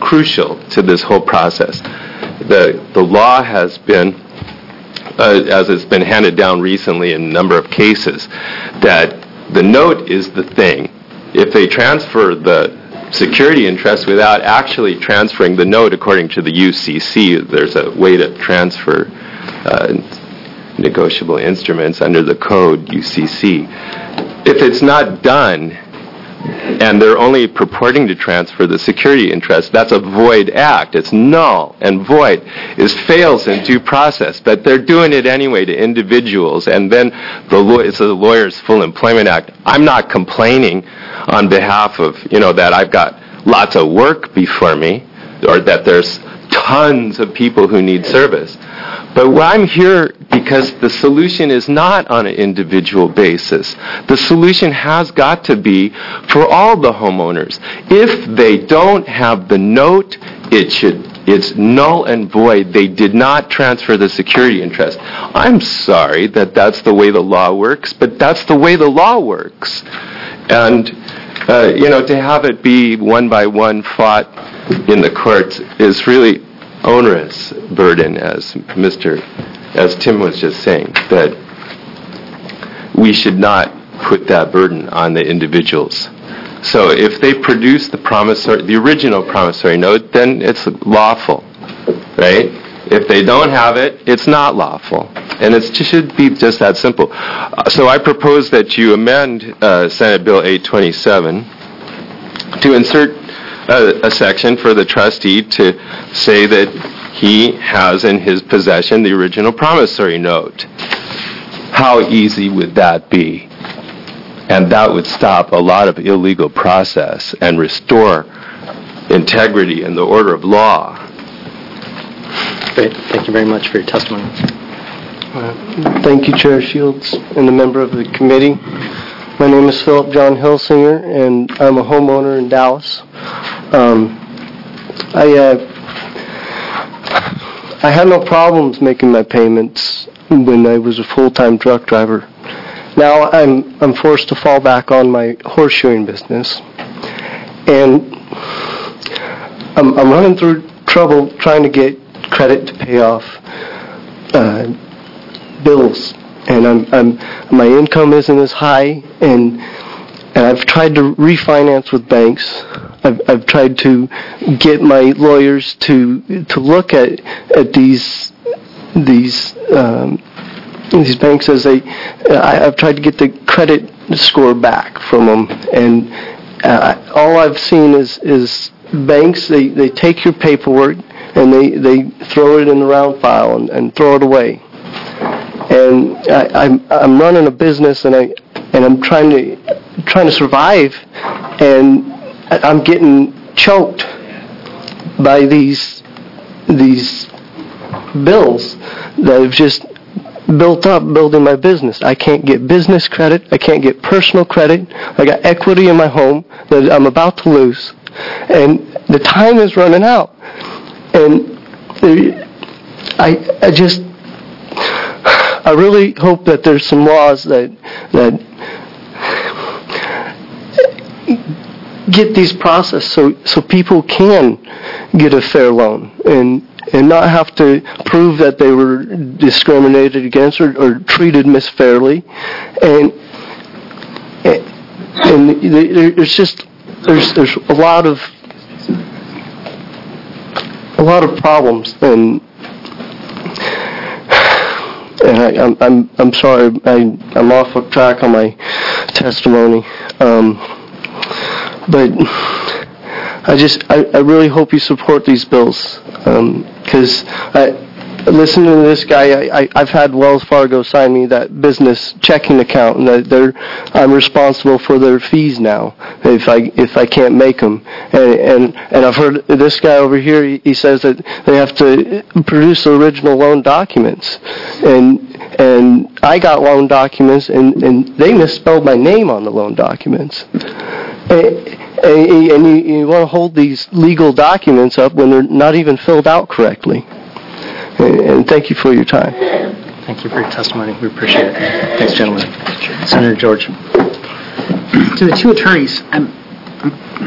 crucial to this whole process. The, the law has been, uh, as it's been handed down recently in a number of cases, that the note is the thing. If they transfer the security interest without actually transferring the note according to the U C C, there's a way to transfer uh, negotiable instruments under the code U C C. If it's not done and they're only purporting to transfer the security interest, that's a void act. It's null and void. It fails in due process, but they're doing it anyway to individuals, and then the law, it's a Lawyers Full Employment Act. I'm not complaining on behalf of, you know, that I've got lots of work before me, or that there's tons of people who need service. But I'm here because the solution is not on an individual basis. The solution has got to be for all the homeowners. If they don't have the note, it should, it's null and void. They did not transfer the security interest. I'm sorry that that's the way the law works, but that's the way the law works. And, uh, you know, to have it be one by one fought in the courts is really onerous burden, as Mister as Tim was just saying, that we should not put that burden on the individuals. So if they produce the promissory, the original promissory note, then it's lawful, right? If they don't have it, it's not lawful. And it should be just that simple. Uh, so I propose that you amend uh, Senate Bill eight twenty-seven to insert A, a section for the trustee to say that he has in his possession the original promissory note. How easy would that be? And that would stop a lot of illegal process and restore integrity and the order of law. Great. Thank you very much for your testimony. Uh, thank you, Chair Shields, and the member of the committee. My name is Philip John Hilsinger, and I'm a homeowner in Dallas. Um, I uh, I had no problems making my payments when I was a full-time truck driver. Now I'm I'm forced to fall back on my horseshoeing business, and I'm I'm running through trouble trying to get credit to pay off uh, bills. And I'm, I'm, my income isn't as high, and, and I've tried to refinance with banks. I've, I've tried to get my lawyers to to look at at these these um, these banks as they. I, I've tried to get the credit score back from them, and uh, all I've seen is is banks. They, they take your paperwork and they, they throw it in the round file and, and throw it away. And I, I'm I'm running a business, and I and I'm trying to trying to survive, and I'm getting choked by these these bills that have just built up building my business. I can't get business credit. I can't get personal credit. I got equity in my home that I'm about to lose, and the time is running out. And I I just. I really hope that there's some laws that that get these processed so so people can get a fair loan and and not have to prove that they were discriminated against or, or treated misfairly. And and there's just there's there's a lot of a lot of problems, and And I, I'm I'm I'm sorry, I I'm off track on my testimony, um, but I just I, I really hope you support these bills, because um, I listening to this guy, I, I I've had Wells Fargo sign me that business checking account, and that they're I'm responsible for their fees now if I if I can't make them, and and, and I've heard this guy over here, he, he says that they have to produce the original loan documents, and and I got loan documents, and, and they misspelled my name on the loan documents. And, and, and you, you want to hold these legal documents up when they're not even filled out correctly. And, and thank you for your time. Thank you for your testimony. We appreciate it. Thanks, gentlemen. Senator George. To the two attorneys, I'm, I'm,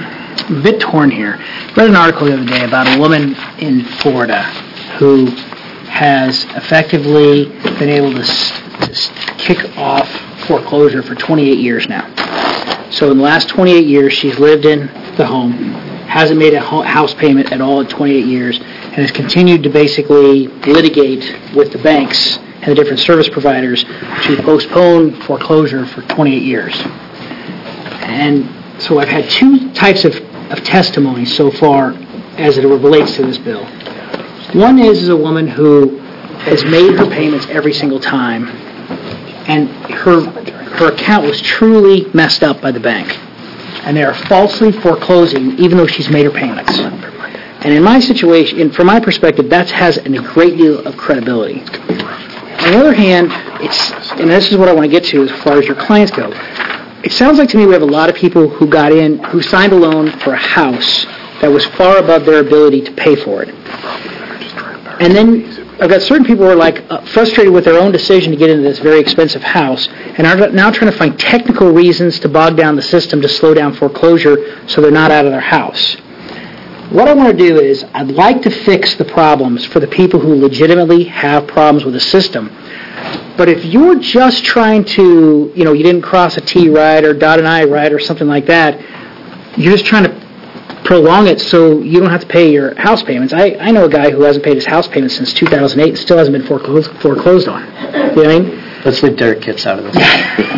I'm a bit torn here. I read an article the other day about a woman in Florida who has effectively been able to, s- to s- kick off foreclosure for twenty-eight years now. So in the last twenty-eight years, she's lived in the home, hasn't made a ho- house payment at all in twenty-eight years, and has continued to basically litigate with the banks and the different service providers to postpone foreclosure for twenty-eight years. And so I've had two types of, of testimony so far as it relates to this bill. One is, is a woman who has made her payments every single time, and her her account was truly messed up by the bank, and they are falsely foreclosing even though she's made her payments. And in my situation, and from my perspective, that has a great deal of credibility. On the other hand, it's, and this is what I want to get to as far as your clients go, it sounds like to me we have a lot of people who got in, who signed a loan for a house that was far above their ability to pay for it. And then I've got certain people who are like uh, frustrated with their own decision to get into this very expensive house and are now trying to find technical reasons to bog down the system to slow down foreclosure so they're not out of their house. What I want to do is I'd like to fix the problems for the people who legitimately have problems with the system. But if you're just trying to, you know, you didn't cross a T right or dot an I right or something like that, you're just trying to prolong it so you don't have to pay your house payments. I, I know a guy who hasn't paid his house payments since two thousand eight and still hasn't been foreclosed, foreclosed on. You know what I mean? Let's leave Derek Kitts out of this.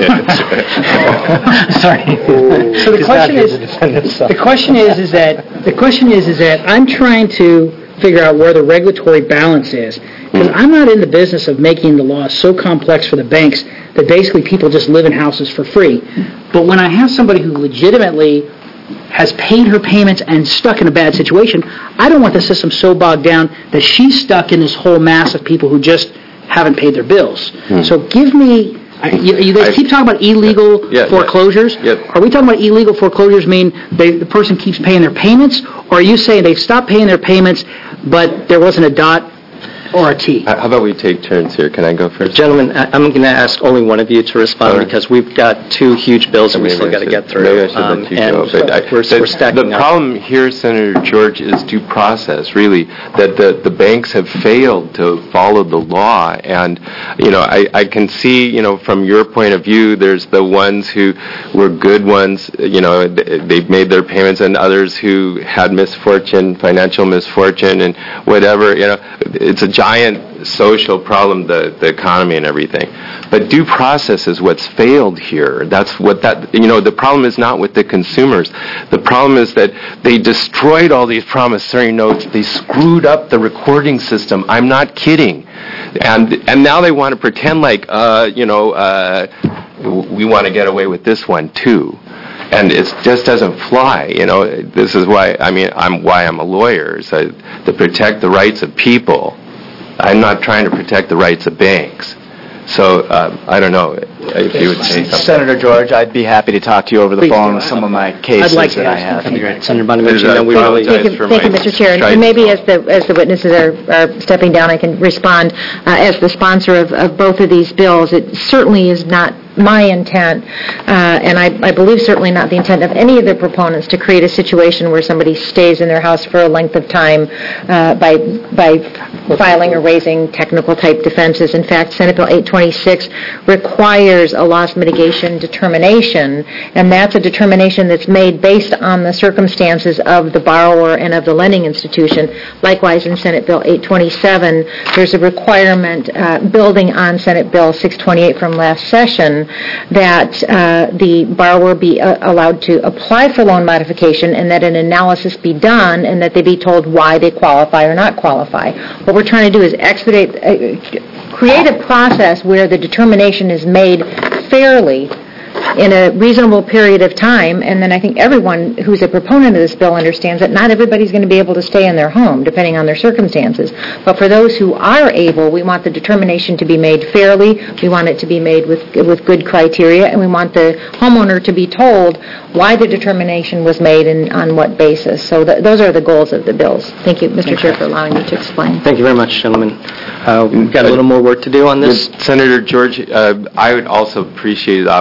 Sorry. So the question is, the question is, is that the question is, is that I'm trying to figure out where the regulatory balance is, because I'm not in the business of making the law so complex for the banks that basically people just live in houses for free. But when I have somebody who legitimately has paid her payments and stuck in a bad situation, I don't want the system so bogged down that she's stuck in this whole mass of people who just haven't paid their bills. Hmm. So give me, I, you, you guys I, keep talking about illegal yeah, foreclosures. Yeah. Yep. Are we talking about illegal foreclosures mean they, the person keeps paying their payments, or are you saying they've stopped paying their payments but there wasn't a dot or a T? How about we take turns here? Can I go first? Gentlemen, I'm going to ask only one of you to respond right. because we've got two huge bills that we still got to get through. Maybe I should um, let you go. But I, we're, the, we're stacking the up. problem here, Senator George, is due process, really, that the, the banks have failed to follow the law. And, you know, I, I can see, you know, from your point of view, there's the ones who were good ones, you know, they've made their payments, and others who had misfortune, financial misfortune, and whatever, you know, it's a giant social problem, the, the economy and everything. But due process is what's failed here. That's what that, you know, the problem is not with the consumers. The problem is that they destroyed all these promissory notes. They screwed up the recording system. I'm not kidding. And and now they want to pretend like, uh, you know, uh, we want to get away with this one too. And it just doesn't fly, you know. This is why, I mean, I'm why I'm a lawyer, so to protect the rights of people. I'm not trying to protect the rights of banks. So, uh, I don't know if you would say something. Senator George, I'd be happy to talk to you over the Please phone do. with some of my cases I'd like to that I have. That'd be great. Senator Bonamici, then we really... Thank you, thank you, Mister Chair. And, and maybe as the as the witnesses are, are stepping down, I can respond. Uh, as the sponsor of, of both of these bills, it certainly is not my intent, uh, and I, I believe certainly not the intent of any of the proponents, to create a situation where somebody stays in their house for a length of time uh, by by filing or raising technical type defenses. In fact, Senate Bill eight twenty-six requires a loss mitigation determination, and that's a determination that's made based on the circumstances of the borrower and of the lending institution. Likewise, in Senate Bill eight twenty-seven, there's a requirement uh, building on Senate Bill six twenty-eight from last session that uh, the borrower be uh, allowed to apply for loan modification, and that an analysis be done, and that they be told why they qualify or not qualify. What we're trying to do is expedite, uh, create a process where the determination is made fairly in a reasonable period of time, and then I think everyone who's a proponent of this bill understands that not everybody's going to be able to stay in their home, depending on their circumstances. But for those who are able, we want the determination to be made fairly, we want it to be made with with good criteria, and we want the homeowner to be told why the determination was made and on what basis. So th- those are the goals of the bills. Thank you, Mister Chair, for allowing me to explain. Thank you very much, gentlemen. Uh, we've got a little more work to do on this. Senator George, uh, I would also appreciate the opportunity to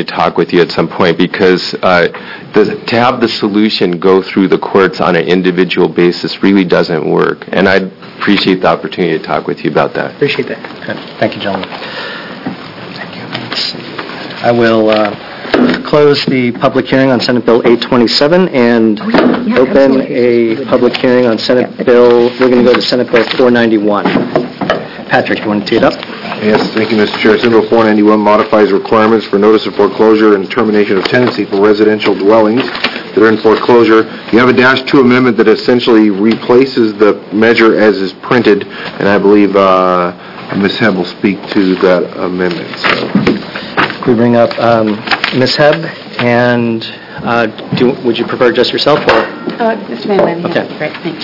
talk with you at some point because uh, the, to have the solution go through the courts on an individual basis really doesn't work. And I'd appreciate the opportunity to talk with you about that. Appreciate that. Okay. Thank you, gentlemen. Thank you. Let's see. I will uh, close the public hearing on Senate Bill eight twenty-seven and yeah, open absolutely. a public hearing on Senate Bill, we're going to go to Senate Bill four ninety-one. Patrick, you want to tee it up? Yes, thank you, Mister Chair. Senate Bill four ninety-one modifies requirements for notice of foreclosure and termination of tenancy for residential dwellings that are in foreclosure. You have a dash two amendment that essentially replaces the measure as is printed, and I believe uh, Miz Hebb will speak to that amendment. So. We bring up um, Miz Hebb, and uh, do, would you prefer just yourself or? Uh, Mister Van Landen, Okay. yeah, great, thanks.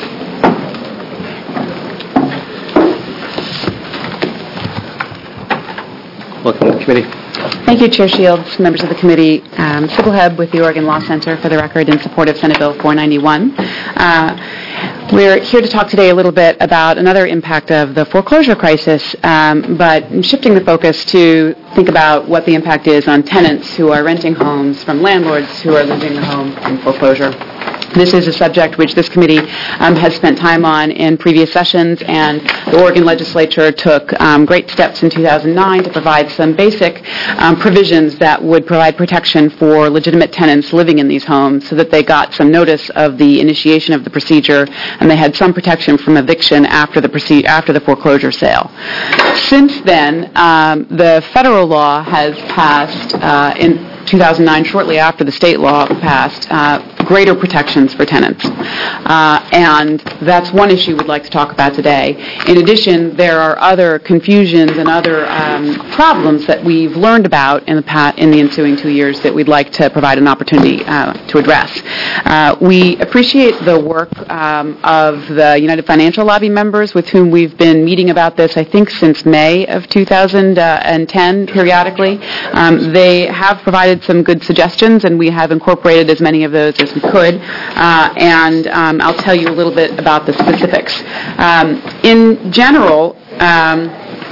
Welcome to the committee. Thank you, Chair Shields, members of the committee. Um, Sybil Hebb with the Oregon Law Center, for the record, in support of Senate Bill four ninety-one. Uh, we're here to talk today a little bit about another impact of the foreclosure crisis, um, but shifting the focus to think about what the impact is on tenants who are renting homes from landlords who are losing the home in foreclosure. This is a subject which this committee um, has spent time on in previous sessions, and the Oregon legislature took um, great steps in two thousand nine to provide some basic um, provisions that would provide protection for legitimate tenants living in these homes so that they got some notice of the initiation of the procedure and they had some protection from eviction after the proce- after the foreclosure sale. Since then, um, the federal law has passed uh, in two thousand nine, shortly after the state law passed, uh, greater protections for tenants. Uh, and that's one issue we'd like to talk about today. In addition, there are other confusions and other um, problems that we've learned about in the pa- in the ensuing two years that we'd like to provide an opportunity uh, to address. Uh, we appreciate the work um, of the United Financial Lobby members with whom we've been meeting about this, I think, since May of two thousand ten, periodically. Um, they have provided some good suggestions, and we have incorporated as many of those as we could, uh, and um, I'll tell you a little bit about the specifics. Um, in general, um,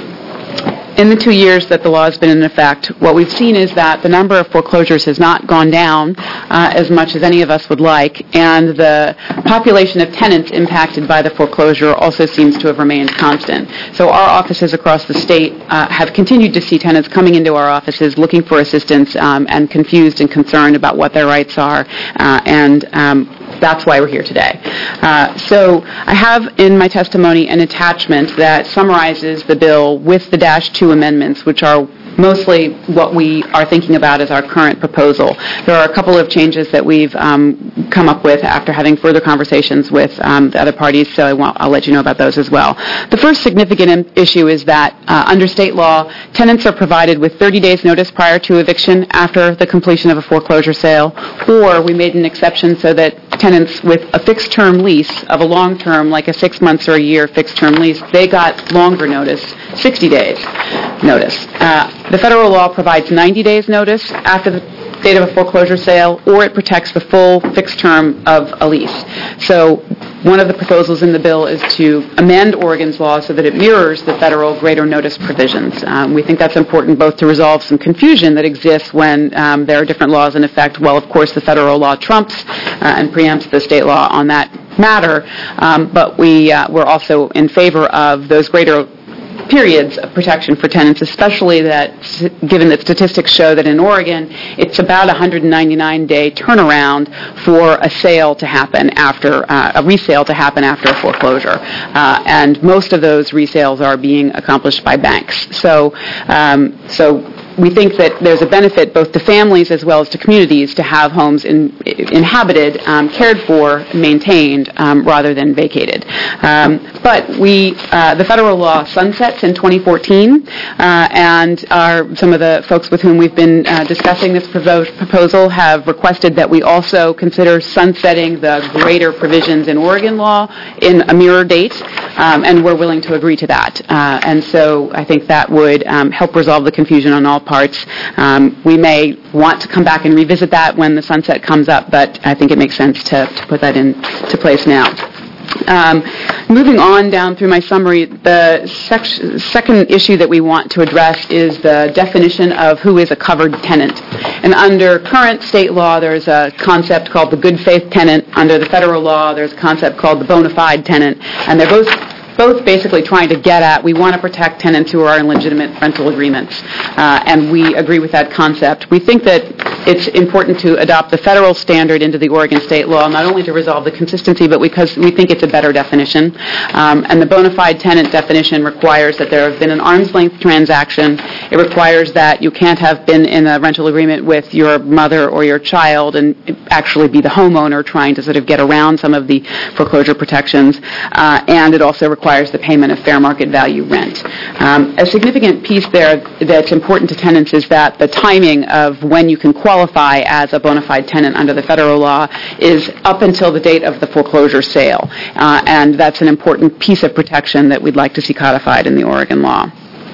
in the two years that the law has been in effect, what we've seen is that the number of foreclosures has not gone down uh, as much as any of us would like, and the population of tenants impacted by the foreclosure also seems to have remained constant. So our offices across the state uh, have continued to see tenants coming into our offices looking for assistance um, and confused and concerned about what their rights are, uh, and um, that's why we're here today. Uh, so I have in my testimony an attachment that summarizes the bill with the dash two amendments, which are mostly what we are thinking about as our current proposal. There are a couple of changes that we've um, come up with after having further conversations with um, the other parties, so I won't, I'll let you know about those as well. The first significant im- issue is that uh, under state law, tenants are provided with thirty days notice prior to eviction after the completion of a foreclosure sale, or we made an exception so that tenants with a fixed-term lease of a long term, like a six months or a year fixed-term lease, they got longer notice, sixty days notice. Uh, the federal law provides ninety days notice after the date of a foreclosure sale, or it protects the full fixed term of a lease. So one of the proposals in the bill is to amend Oregon's law so that it mirrors the federal greater notice provisions. Um, we think that's important both to resolve some confusion that exists when um, there are different laws in effect, while of course the federal law trumps uh, and preempts the state law on that matter, um, but we, uh, we're also in favor of those greater periods of protection for tenants, especially that, given that statistics show that in Oregon, it's about a one hundred ninety-nine day turnaround for a sale to happen after, uh, a resale to happen after a foreclosure. Uh, and most of those resales are being accomplished by banks. So, um, so we think that there's a benefit both to families as well as to communities to have homes in, inhabited, um, cared for, maintained, um, rather than vacated. Um, but we, uh, the federal law sunsets in twenty fourteen, uh, and our, some of the folks with whom we've been uh, discussing this provo- proposal have requested that we also consider sunsetting the greater provisions in Oregon law in a mirror date, um, and we're willing to agree to that. Uh, and so I think that would um, help resolve the confusion on all parts. Um, we may want to come back and revisit that when the sunset comes up, but I think it makes sense to, to put that into place now. Um, moving on down through my summary, the sec- second issue that we want to address is the definition of who is a covered tenant. And under current state law, there's a concept called the good faith tenant. Under the federal law, there's a concept called the bona fide tenant. And they're both both basically trying to get at, we want to protect tenants who are in legitimate rental agreements, uh, and we agree with that concept. We think that it's important to adopt the federal standard into the Oregon state law, not only to resolve the consistency, but because we think it's a better definition. Um, and the bona fide tenant definition requires that there have been an arm's length transaction. It requires that you can't have been in a rental agreement with your mother or your child and actually be the homeowner trying to sort of get around some of the foreclosure protections. Uh, and it also requires requires the payment of fair market value rent. Um, a significant piece there that's important to tenants is that the timing of when you can qualify as a bona fide tenant under the federal law is up until the date of the foreclosure sale. Uh, and that's an important piece of protection that we'd like to see codified in the Oregon law.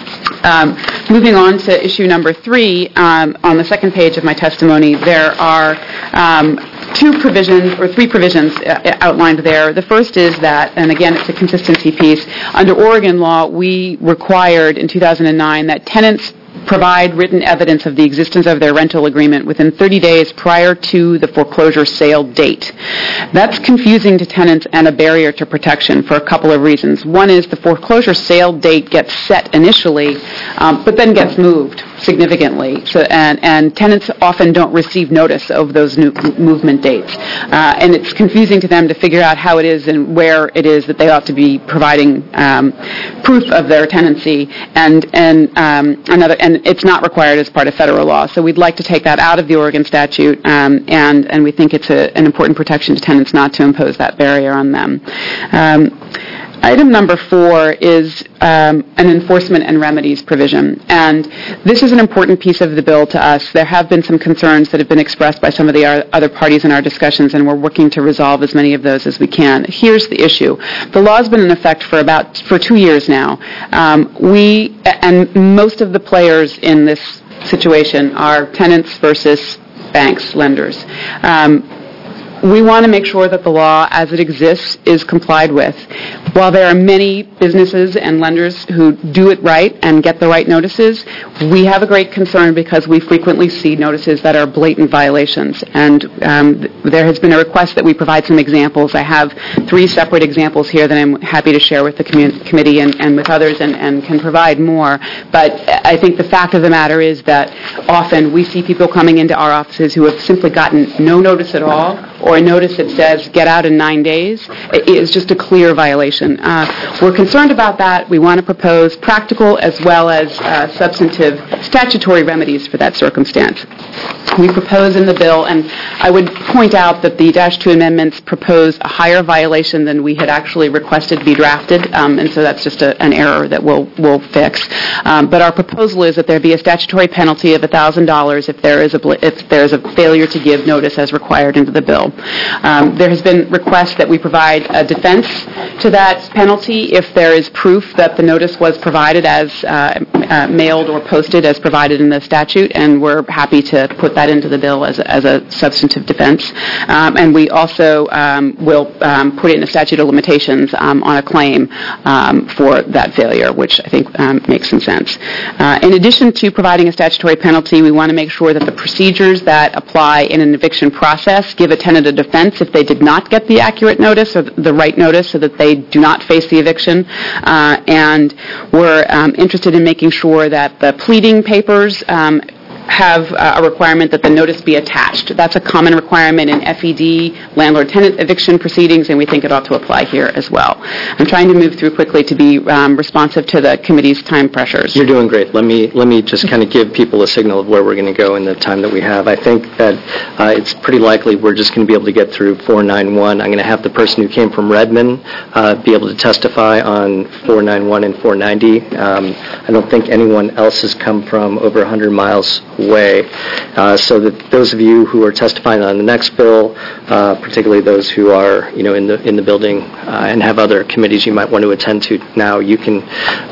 Um, moving on to issue number three, um, on the second page of my testimony, there are um, two provisions, or three provisions uh, outlined there. The first is that, and again, it's a consistency piece, under Oregon law, we required in two thousand nine that tenants provide written evidence of the existence of their rental agreement within thirty days prior to the foreclosure sale date. That's confusing to tenants and a barrier to protection for a couple of reasons. One is the foreclosure sale date gets set initially, um, but then gets moved significantly, so, and, and tenants often don't receive notice of those new movement dates. Uh, and it's confusing to them to figure out how it is and where it is that they ought to be providing um, proof of their tenancy, and, and um, another and it's not required as part of federal law. So we'd like to take that out of the Oregon statute, um, and, and we think it's a, an important protection to tenants not to impose that barrier on them. Um, Item number four is um, an enforcement and remedies provision, and this is an important piece of the bill to us. There have been some concerns that have been expressed by some of the other parties in our discussions, and we're working to resolve as many of those as we can. Here's the issue. The law has been in effect for about for two years now. Um, we and most of the players in this situation are tenants versus banks, lenders. Um, We want to make sure that the law as it exists is complied with. While there are many businesses and lenders who do it right and get the right notices, we have a great concern because we frequently see notices that are blatant violations. And um, there has been a request that we provide some examples. I have three separate examples here that I'm happy to share with the commu- committee and, and with others, and, and can provide more. But I think the fact of the matter is that often we see people coming into our offices who have simply gotten no notice at all, or a notice that says get out in nine days. It is just a clear violation. Uh, we're concerned about that. We want to propose practical as well as uh, substantive statutory remedies for that circumstance. We propose in the bill, and I would point out that the Dash two amendments propose a higher violation than we had actually requested to be drafted, um, and so that's just a, an error that we'll, we'll fix. Um, but our proposal is that there be a statutory penalty of one thousand dollars if there is a if there is a failure to give notice as required into the bill. Um, there has been requests that we provide a defense to that penalty if there is proof that the notice was provided as uh, uh, mailed or posted as provided in the statute, and we're happy to put that into the bill as a, as a substantive defense. Um, and we also um, will um, put it in a statute of limitations um, on a claim um, for that failure, which I think um, makes some sense. Uh, in addition to providing a statutory penalty, we want to make sure that the procedures that apply in an eviction process give a tenant a defense if they did not get the accurate notice or the right notice, so that they do not face the eviction. Uh, and we're um, interested in making sure that the pleading papers um, have uh, a requirement that the notice be attached. That's a common requirement in F E D, landlord-tenant eviction proceedings, and we think it ought to apply here as well. I'm trying to move through quickly to be um, responsive to the committee's time pressures. You're doing great. Let me let me just kind of give people a signal of where we're going to go in the time that we have. I think that uh, it's pretty likely we're just going to be able to get through four ninety-one. I'm going to have the person who came from Redmond uh, be able to testify on four ninety-one and four ninety. Um, I don't think anyone else has come from over one hundred miles away, uh, so that those of you who are testifying on the next bill, uh, particularly those who are, you know, in the in the building uh, and have other committees you might want to attend to now, you can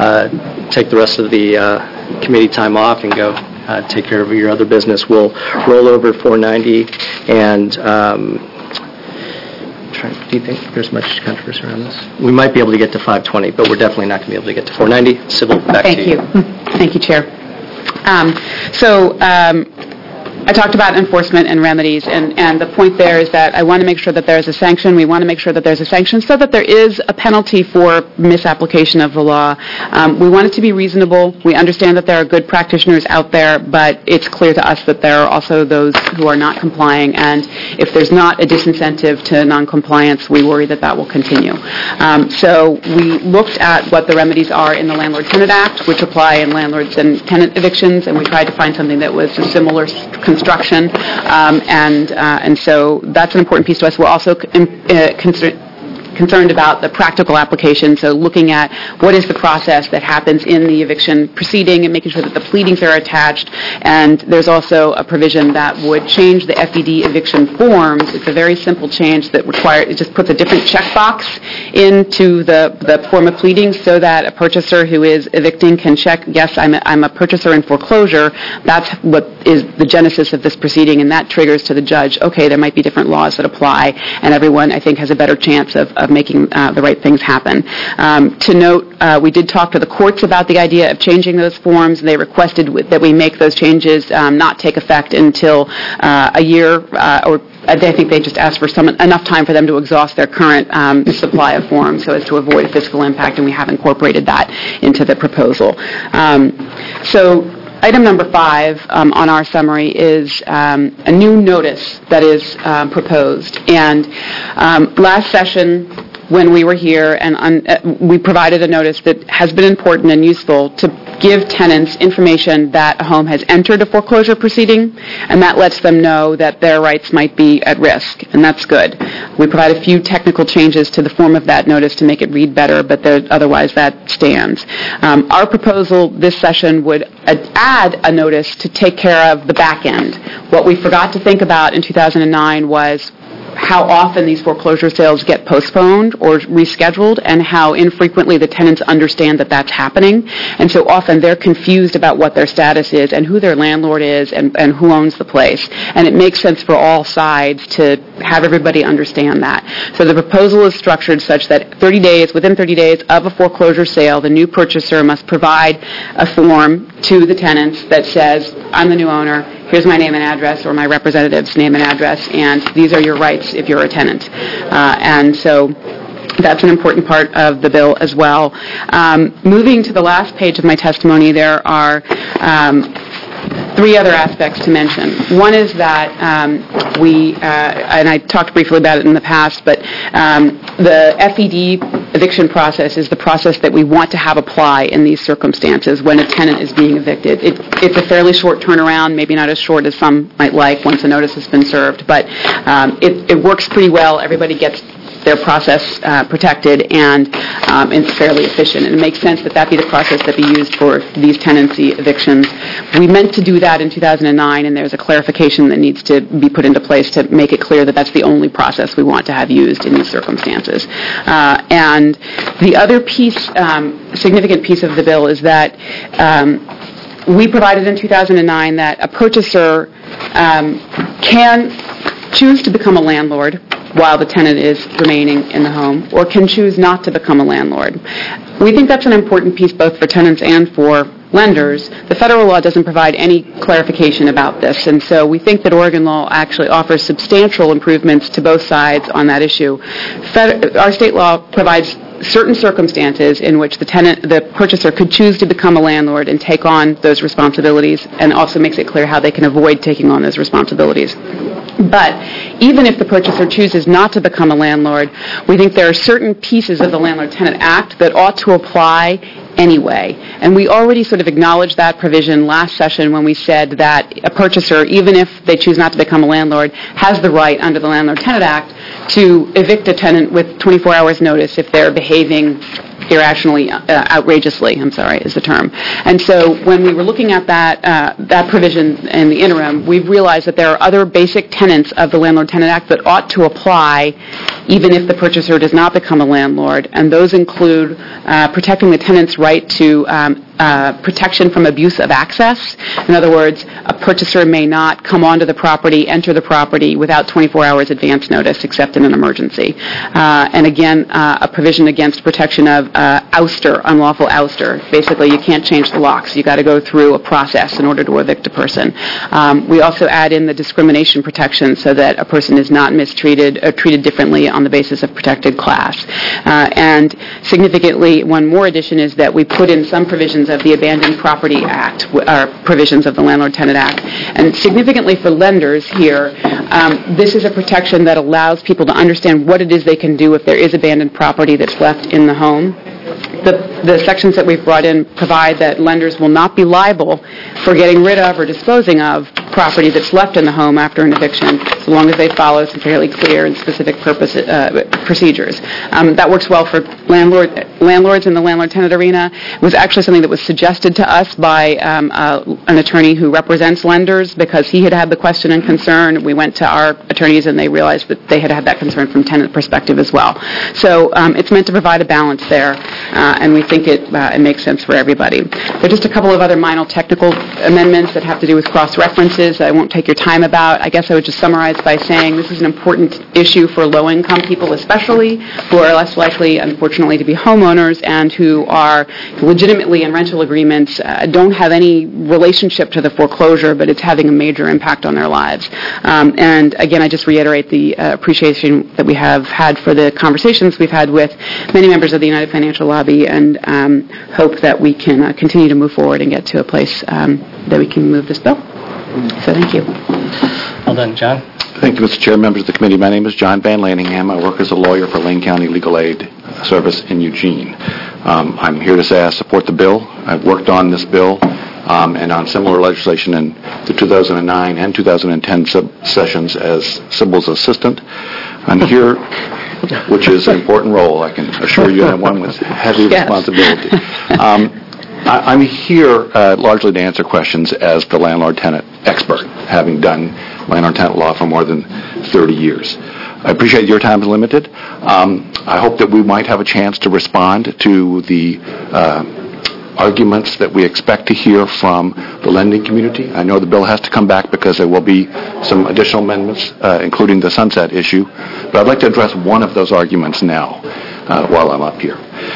uh, take the rest of the uh, committee time off and go uh, take care of your other business. We'll roll over four ninety and. Um, Do you think there's much controversy around this? We might be able to get to five twenty, but we're definitely not going to be able to get to four ninety. Sybil, back Thank to you. you. Thank you, Chair. Um, so, um, I talked about enforcement and remedies, and, and the point there is that I want to make sure that there's a sanction. We want to make sure that there's a sanction so that there is a penalty for misapplication of the law. Um, we want it to be reasonable. We understand that there are good practitioners out there, but it's clear to us that there are also those who are not complying, and if there's not a disincentive to noncompliance, we worry that that will continue. Um, so we looked at what the remedies are in the Landlord-Tenant Act, which apply in landlords and tenant evictions, and we tried to find something that was a similar construction, um, and uh, and so that's an important piece to us. We're also con- uh, concerned concerned about the practical application, so looking at what is the process that happens in the eviction proceeding and making sure that the pleadings are attached. And there's also a provision that would change the F E D eviction forms. It's a very simple change that requires, it just puts a different checkbox into the, the form of pleading so that a purchaser who is evicting can check, yes, I'm a, I'm a purchaser in foreclosure. That's what is the genesis of this proceeding, and that triggers to the judge, okay, there might be different laws that apply, and everyone, I think, has a better chance of, of making uh, the right things happen. Um, to note, uh, we did talk to the courts about the idea of changing those forms. They requested w- that we make those changes um, not take effect until uh, a year, uh, or I think they just asked for some enough time for them to exhaust their current um, supply of forms so as to avoid fiscal impact, and we have incorporated that into the proposal. Um, so item number five um, on our summary is um, a new notice that is um, proposed. And um, last session, when we were here, and un- uh, we provided a notice that has been important and useful to give tenants information that a home has entered a foreclosure proceeding, and that lets them know that their rights might be at risk, and that's good. We provide a few technical changes to the form of that notice to make it read better, but there, otherwise that stands. Um, our proposal this session would ad- add a notice to take care of the back end. What we forgot to think about in two thousand nine was how often these foreclosure sales get postponed or rescheduled, and how infrequently the tenants understand that that's happening. And so often they're confused about what their status is and who their landlord is and, and who owns the place. And it makes sense for all sides to have everybody understand that. So the proposal is structured such that thirty days, within thirty days of a foreclosure sale, the new purchaser must provide a form to the tenants that says, I'm the new owner, here's my name and address, or my representative's name and address, and these are your rights if you're a tenant. Uh, and so that's an important part of the bill as well. Um, moving to the last page of my testimony, there are um, three other aspects to mention. One is that um, we, uh, and I talked briefly about it in the past, but um, the F E D eviction process is the process that we want to have apply in these circumstances when a tenant is being evicted. It, it's a fairly short turnaround, maybe not as short as some might like once a notice has been served, but um, it, it works pretty well. Everybody gets their process uh, protected, and um, it's fairly efficient. And it makes sense that that be the process that be used for these tenancy evictions. We meant to do that in two thousand nine, and there's a clarification that needs to be put into place to make it clear that that's the only process we want to have used in these circumstances. Uh, and the other piece, um, significant piece of the bill is that um, we provided in two thousand nine that a purchaser um, can choose to become a landlord while the tenant is remaining in the home, or can choose not to become a landlord. We think that's an important piece both for tenants and for lenders. The federal law doesn't provide any clarification about this, and so we think that Oregon law actually offers substantial improvements to both sides on that issue. Fed- our state law provides certain circumstances in which the tenant, the purchaser could choose to become a landlord and take on those responsibilities, and also makes it clear how they can avoid taking on those responsibilities. But even if the purchaser chooses not to become a landlord, we think there are certain pieces of the Landlord-Tenant Act that ought to apply anyway. And we already sort of acknowledged that provision last session when we said that a purchaser, even if they choose not to become a landlord, has the right under the Landlord-Tenant Act to evict a tenant with twenty-four hours notice if they're behaving irrationally, uh, outrageously, I'm sorry, is the term. And so when we were looking at that uh, that provision in the interim, we've realized that there are other basic tenets of the Landlord-Tenant Act that ought to apply even if the purchaser does not become a landlord, and those include uh, protecting the tenant's right to um, uh, protection from abuse of access. In other words, a purchaser may not come onto the property, enter the property without twenty-four hours advance notice, except in an emergency. Uh, and again, uh, a provision against protection of uh, ouster, unlawful ouster. Basically, you can't change the locks. You got to go through a process in order to evict a person. Um, we also add in the discrimination protection so that a person is not mistreated or treated differently on the basis of protected class. Uh, and significantly, one more addition is that we put in some provisions of the Abandoned Property Act, or provisions of the Landlord-Tenant Act. And significantly for lenders here, um, this is a protection that allows people to understand what it is they can do if there is abandoned property that's left in the home. The, the sections that we've brought in provide that lenders will not be liable for getting rid of or disposing of property that's left in the home after an eviction, so long as they follow some fairly clear and specific purpose, uh, procedures. Um, that works well for landlord, landlords in the landlord-tenant arena. It was actually something that was suggested to us by um, uh, an attorney who represents lenders because he had had the question and concern. We went to our attorneys and they realized that they had had that concern from tenant perspective as well. So um, it's meant to provide a balance there. Uh, and we think it, uh, it makes sense for everybody. There are just a couple of other minor technical amendments that have to do with cross-references that I won't take your time about. I guess I would just summarize by saying this is an important issue for low-income people especially, who are less likely, unfortunately, to be homeowners and who are legitimately in rental agreements, uh, don't have any relationship to the foreclosure, but it's having a major impact on their lives. Um, and again, I just reiterate the uh, appreciation that we have had for the conversations we've had with many members of the United Financial Lobby, and um, hope that we can uh, continue to move forward and get to a place um, that we can move this bill. So thank you. Well done, John. Thank you, Mister Chair, members of the committee. My name is John Van Laningham. I work as a lawyer for Lane County Legal Aid Service in Eugene. Um, I'm here to say I support the bill. I've worked on this bill um, and on similar legislation in the two thousand nine and two thousand ten sub- sessions as Sybil's assistant. I'm here, which is an important role, I can assure you, and one with heavy Yes. responsibility. Um, I, I'm here uh, largely to answer questions as the landlord-tenant expert, having done landlord-tenant law for more than thirty years. I appreciate your time is limited. Um, I hope that we might have a chance to respond to the uh, arguments that we expect to hear from the lending community. I know the bill has to come back because there will be some additional amendments, uh, including the sunset issue, but I'd like to address one of those arguments now uh, while I'm up here.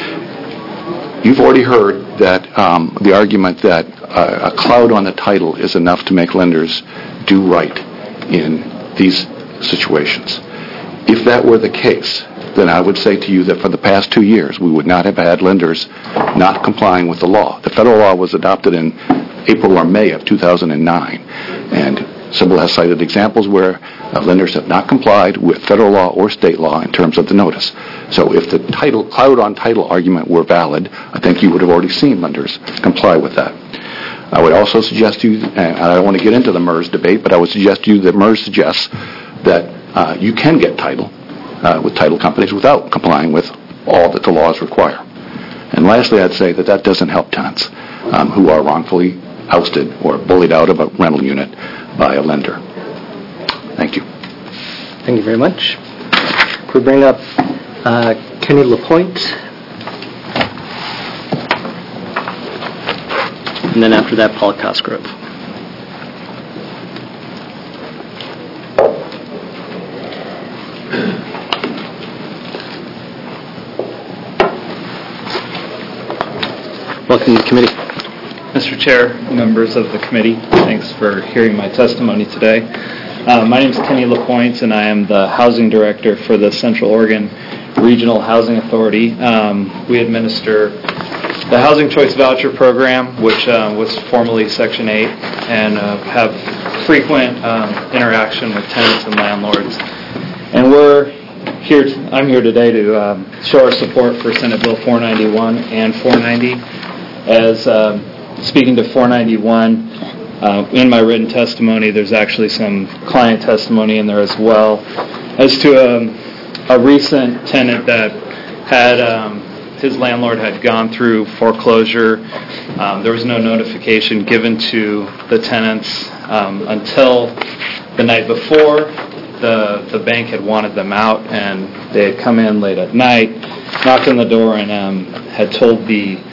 You've already heard that um, the argument that uh, a cloud on the title is enough to make lenders do right in these situations. If that were the case, then I would say to you that for the past two years, we would not have had lenders not complying with the law. The federal law was adopted in April or May of two thousand nine, and Sybil has cited examples where uh, lenders have not complied with federal law or state law in terms of the notice. So if the title, cloud on title argument were valid, I think you would have already seen lenders comply with that. I would also suggest to you, and I don't want to get into the MERS debate, but I would suggest to you that MERS suggests that uh, you can get title uh, with title companies without complying with all that the laws require. And lastly, I'd say that that doesn't help tenants um, who are wrongfully ousted or bullied out of a rental unit by a lender. Thank you. Thank you very much. Could we bring up uh, Kenny LaPointe? And then after that, Paul Cosgrove. Welcome to the committee. Mister Chair, members of the committee, thanks for hearing my testimony today. Uh, my name is Kenny LaPointe, and I am the Housing Director for the Central Oregon Regional Housing Authority. Um, we administer the Housing Choice Voucher Program, which uh, was formerly Section eight, and uh, have frequent um, interaction with tenants and landlords. And we're here. T- I'm here today to um, show our support for Senate Bill four ninety-one and four ninety. As um, speaking to four ninety-one, uh, in my written testimony, there's actually some client testimony in there as well, as to a, a recent tenant that had um, his landlord had gone through foreclosure. Um, there was no notification given to the tenants um, until the night before. The the bank had wanted them out, and they had come in late at night, knocked on the door, and um, had told the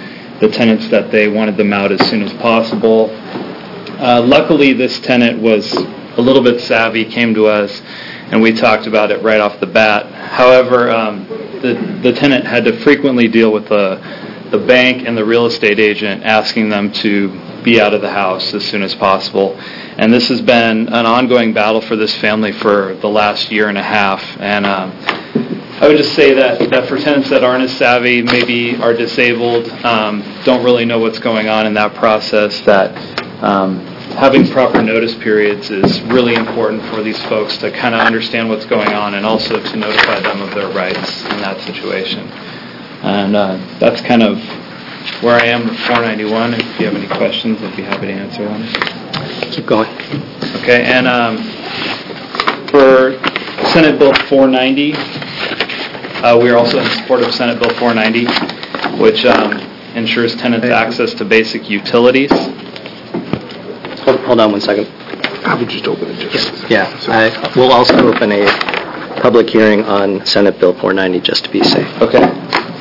the tenants that they wanted them out as soon as possible. Uh, luckily, this tenant was a little bit savvy, came to us, and we talked about it right off the bat. However, um, the, the tenant had to frequently deal with the, the bank and the real estate agent asking them to be out of the house as soon as possible. And this has been an ongoing battle for this family for the last year and a half. And um, I would just say that, that for tenants that aren't as savvy, maybe are disabled, um, don't really know what's going on in that process, that um, having proper notice periods is really important for these folks to kind of understand what's going on and also to notify them of their rights in that situation. And uh, that's kind of where I am with four ninety-one. If you have any questions, I'd be happy to answer them. Keep going. Okay, and um, for Senate Bill four ninety, uh, we are also in support of Senate Bill four ninety, which um, ensures tenants access to basic utilities. Hold, hold on one second. I would just open it just. Yeah, I, we'll also open a public hearing on Senate Bill four ninety just to be safe. Okay.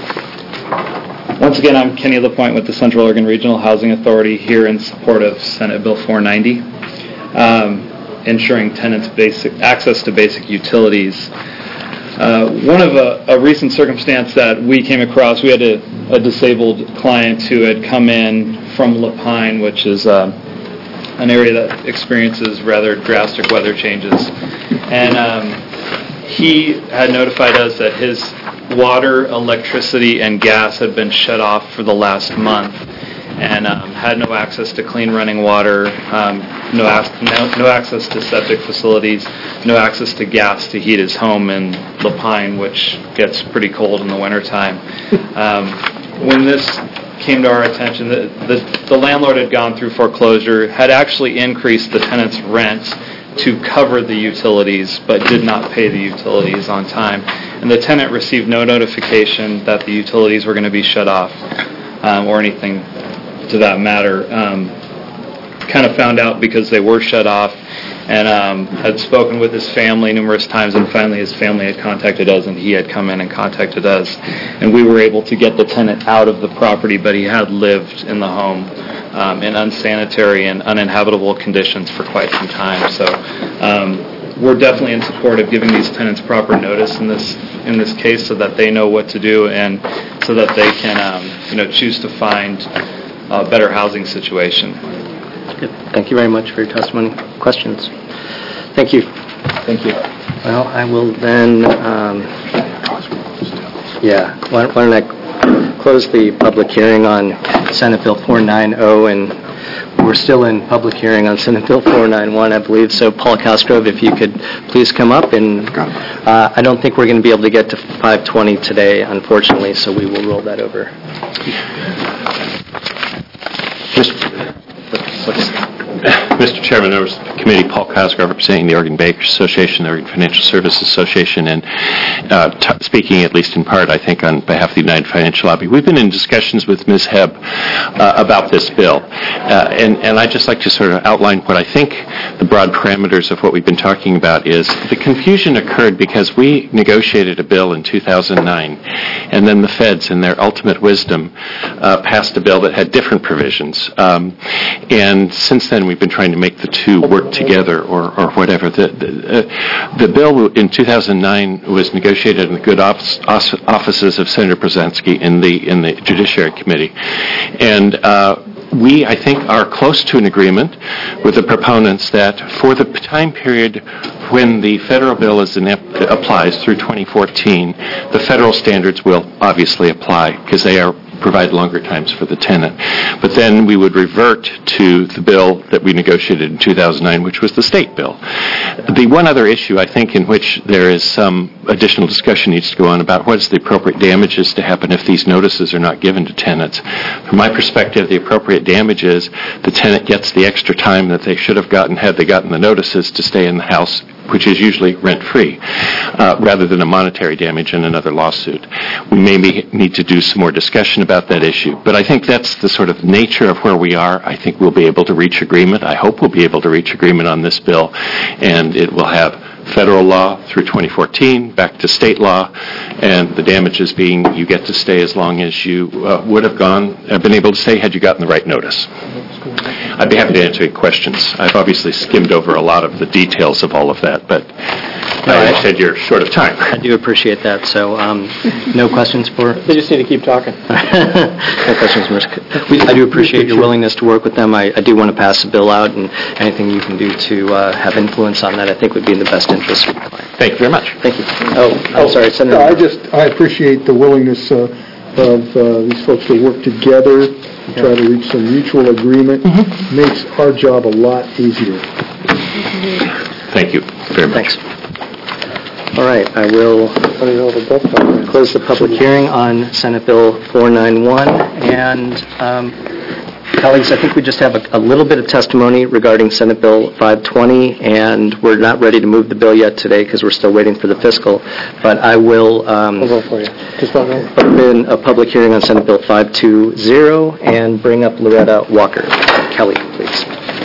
Once again, I'm Kenny LaPointe with the Central Oregon Regional Housing Authority here in support of Senate Bill four ninety, um, ensuring tenants basic access to basic utilities. Uh, one of a, a recent circumstance that we came across, we had a, a disabled client who had come in from Lapine, which is uh, an area that experiences rather drastic weather changes. And um, he had notified us that his water, electricity, and gas had been shut off for the last month, and um, had no access to clean running water, um, no, ac- no, no access to septic facilities, no access to gas to heat his home in Lapine, which gets pretty cold in the wintertime. Um, when this came to our attention, the, the, the landlord had gone through foreclosure, had actually increased the tenant's rent to cover the utilities, but did not pay the utilities on time. And the tenant received no notification that the utilities were going to be shut off, um, or anything to that matter. Um, kind of found out because they were shut off, and um, had spoken with his family numerous times, and finally his family had contacted us, and he had come in and contacted us. And we were able to get the tenant out of the property, but he had lived in the home Um, in unsanitary and uninhabitable conditions for quite some time. So um, we're definitely in support of giving these tenants proper notice in this in this case, so that they know what to do and so that they can um, you know choose to find a better housing situation. Good. Thank you very much for your testimony. Questions? Thank you. Thank you. Well, I will then. Um, yeah. Why, why don't I close the public hearing on Senate Bill four ninety, and we're still in public hearing on Senate Bill four ninety-one, I believe. So, Paul Cosgrove, if you could please come up. And uh, I don't think we're going to be able to get to five twenty today, unfortunately, so we will roll that over. Mister Chairman, members of the committee, Paul Cosgrove, representing the Oregon Bankers Association, the Oregon Financial Services Association, and uh, t- speaking at least in part, I think, on behalf of the United Financial Lobby. We've been in discussions with Miz Hebb uh, about this bill, uh, and, and I'd just like to sort of outline what I think the broad parameters of what we've been talking about is. The confusion occurred because we negotiated a bill in two thousand nine, and then the feds, in their ultimate wisdom, uh, passed a bill that had different provisions. Um, and since then, we've been trying to make the two work together, or, or whatever. The, the, uh, the bill in two thousand nine was negotiated in the good office, offices of Senator Brzezinski in the in the Judiciary Committee, and uh, we, I think, are close to an agreement with the proponents that for the time period when the federal bill is in, applies through twenty fourteen, the federal standards will obviously apply because they are provide longer times for the tenant. But then we would revert to the bill that we negotiated in two thousand nine, which was the state bill. The one other issue, I think, in which there is some additional discussion needs to go on about what is the appropriate damages to happen if these notices are not given to tenants. From my perspective, the appropriate damage is the tenant gets the extra time that they should have gotten had they gotten the notices to stay in the house, which is usually rent-free, uh, rather than a monetary damage in another lawsuit. We may need to do some more discussion about that issue, but I think that's the sort of nature of where we are. I think we'll be able to reach agreement. I hope we'll be able to reach agreement on this bill, and it will have federal law through twenty fourteen, back to state law, and the damages being you get to stay as long as you uh, would have gone, uh, been able to stay had you gotten the right notice. I'd be happy to answer any questions. I've obviously skimmed over a lot of the details of all of that, but No, I I- said you're short of time. I do appreciate that, so um, no questions for... They just need to keep talking. No questions, Mister We- I do appreciate your willingness to work with them. I I do want to pass the bill out, and anything you can do to uh, have influence on that, I think would be in the best interest of the client. Thank you very much. Thank you. Oh, I'm sorry, Senator. No, I just, I appreciate the willingness uh, of uh, these folks to work together and try to reach some mutual agreement. Makes our job a lot easier. Thank you very much. Thanks. All right, I will close the public hearing on Senate Bill four ninety-one. And um, colleagues, I think we just have a, a little bit of testimony regarding Senate Bill five twenty, and we're not ready to move the bill yet today because we're still waiting for the fiscal. But I will um, for you. Just one minute. open a public hearing on Senate Bill five twenty and bring up Loretta Walker. Kelly, please.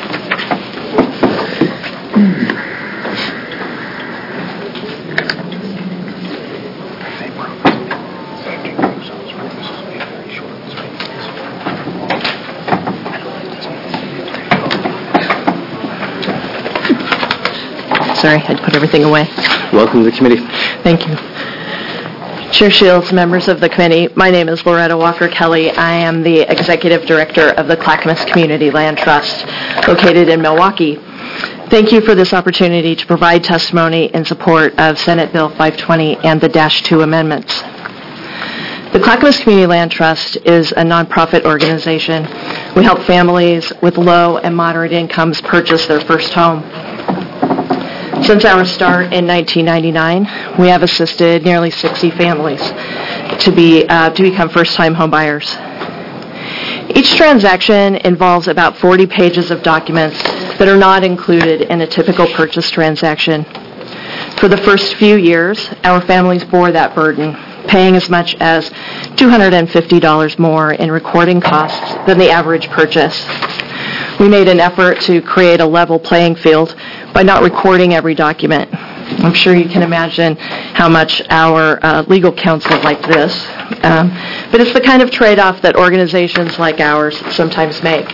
Sorry, I'd put everything away. Welcome to the committee. Thank you. Chair Shields, members of the committee, my name is Loretta Walker Kelly. I am the Executive Director of the Clackamas Community Land Trust, located in Milwaukee. Thank you for this opportunity to provide testimony in support of Senate Bill five twenty and the Dash two amendments. The Clackamas Community Land Trust is a nonprofit organization. We help families with low and moderate incomes purchase their first home. Since our start in nineteen ninety-nine, we have assisted nearly sixty families to be uh, to become first-time home buyers. Each transaction involves about forty pages of documents that are not included in a typical purchase transaction. For the first few years, our families bore that burden, paying as much as two hundred fifty dollars more in recording costs than the average purchase. We made an effort to create a level playing field by not recording every document. I'm sure you can imagine how much our uh, legal counsel liked this, um, but it's the kind of trade-off that organizations like ours sometimes make.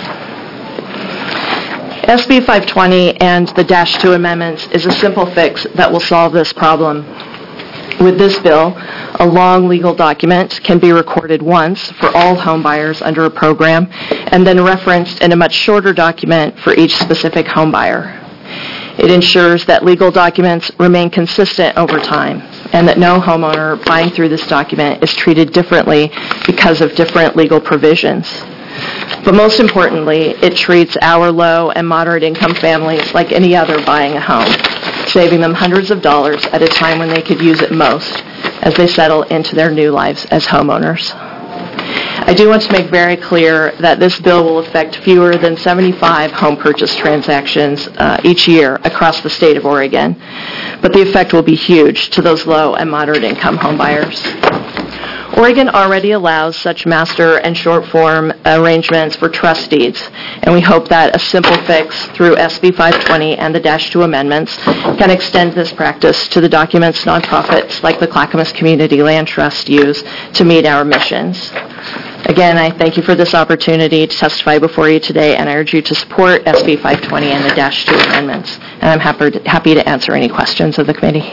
S B five twenty and the Dash two amendments is a simple fix that will solve this problem. With this bill, a long legal document can be recorded once for all home buyers under a program and then referenced in a much shorter document for each specific home buyer. It ensures that legal documents remain consistent over time and that no homeowner buying through this document is treated differently because of different legal provisions. But most importantly, it treats our low and moderate income families like any other buying a home, saving them hundreds of dollars at a time when they could use it most as they settle into their new lives as homeowners. I do want to make very clear that this bill will affect fewer than seventy-five home purchase transactions uh, each year across the state of Oregon, but the effect will be huge to those low and moderate income home buyers. Oregon already allows such master and short form arrangements for trust deeds, and we hope that a simple fix through S B five twenty and the Dash two amendments can extend this practice to the documents nonprofits like the Clackamas Community Land Trust use to meet our missions. Again, I thank you for this opportunity to testify before you today, and I urge you to support S B five twenty and the Dash two amendments, and I'm happy to, happy to answer any questions of the committee.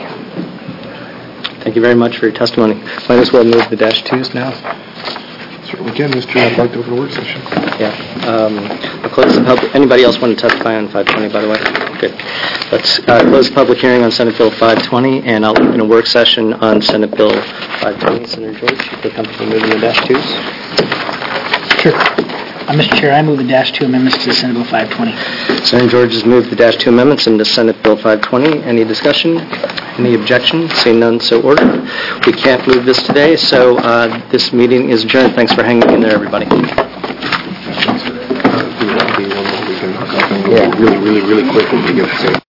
Thank you very much for your testimony. Might as well move the dash twos now. Certainly can, Mister I'd like to open a work session. Yeah. Um, I'll close the public. Anybody else want to testify on five twenty, by the way? Good. Let's uh, close the public hearing on Senate Bill five twenty, and I'll open a work session on Senate Bill five twenty. Senator George, you feel comfortable moving the dash twos? Sure. Uh, Mister Chair, I move the Dash two amendments to Senate Bill five twenty. Senator George has moved the dash two amendments into Senate Bill five twenty. Any discussion? Any objection? Seeing none, so ordered. We can't move this today, so uh, this meeting is adjourned. Thanks for hanging in there, everybody. Yeah, really, really, really quick when we get to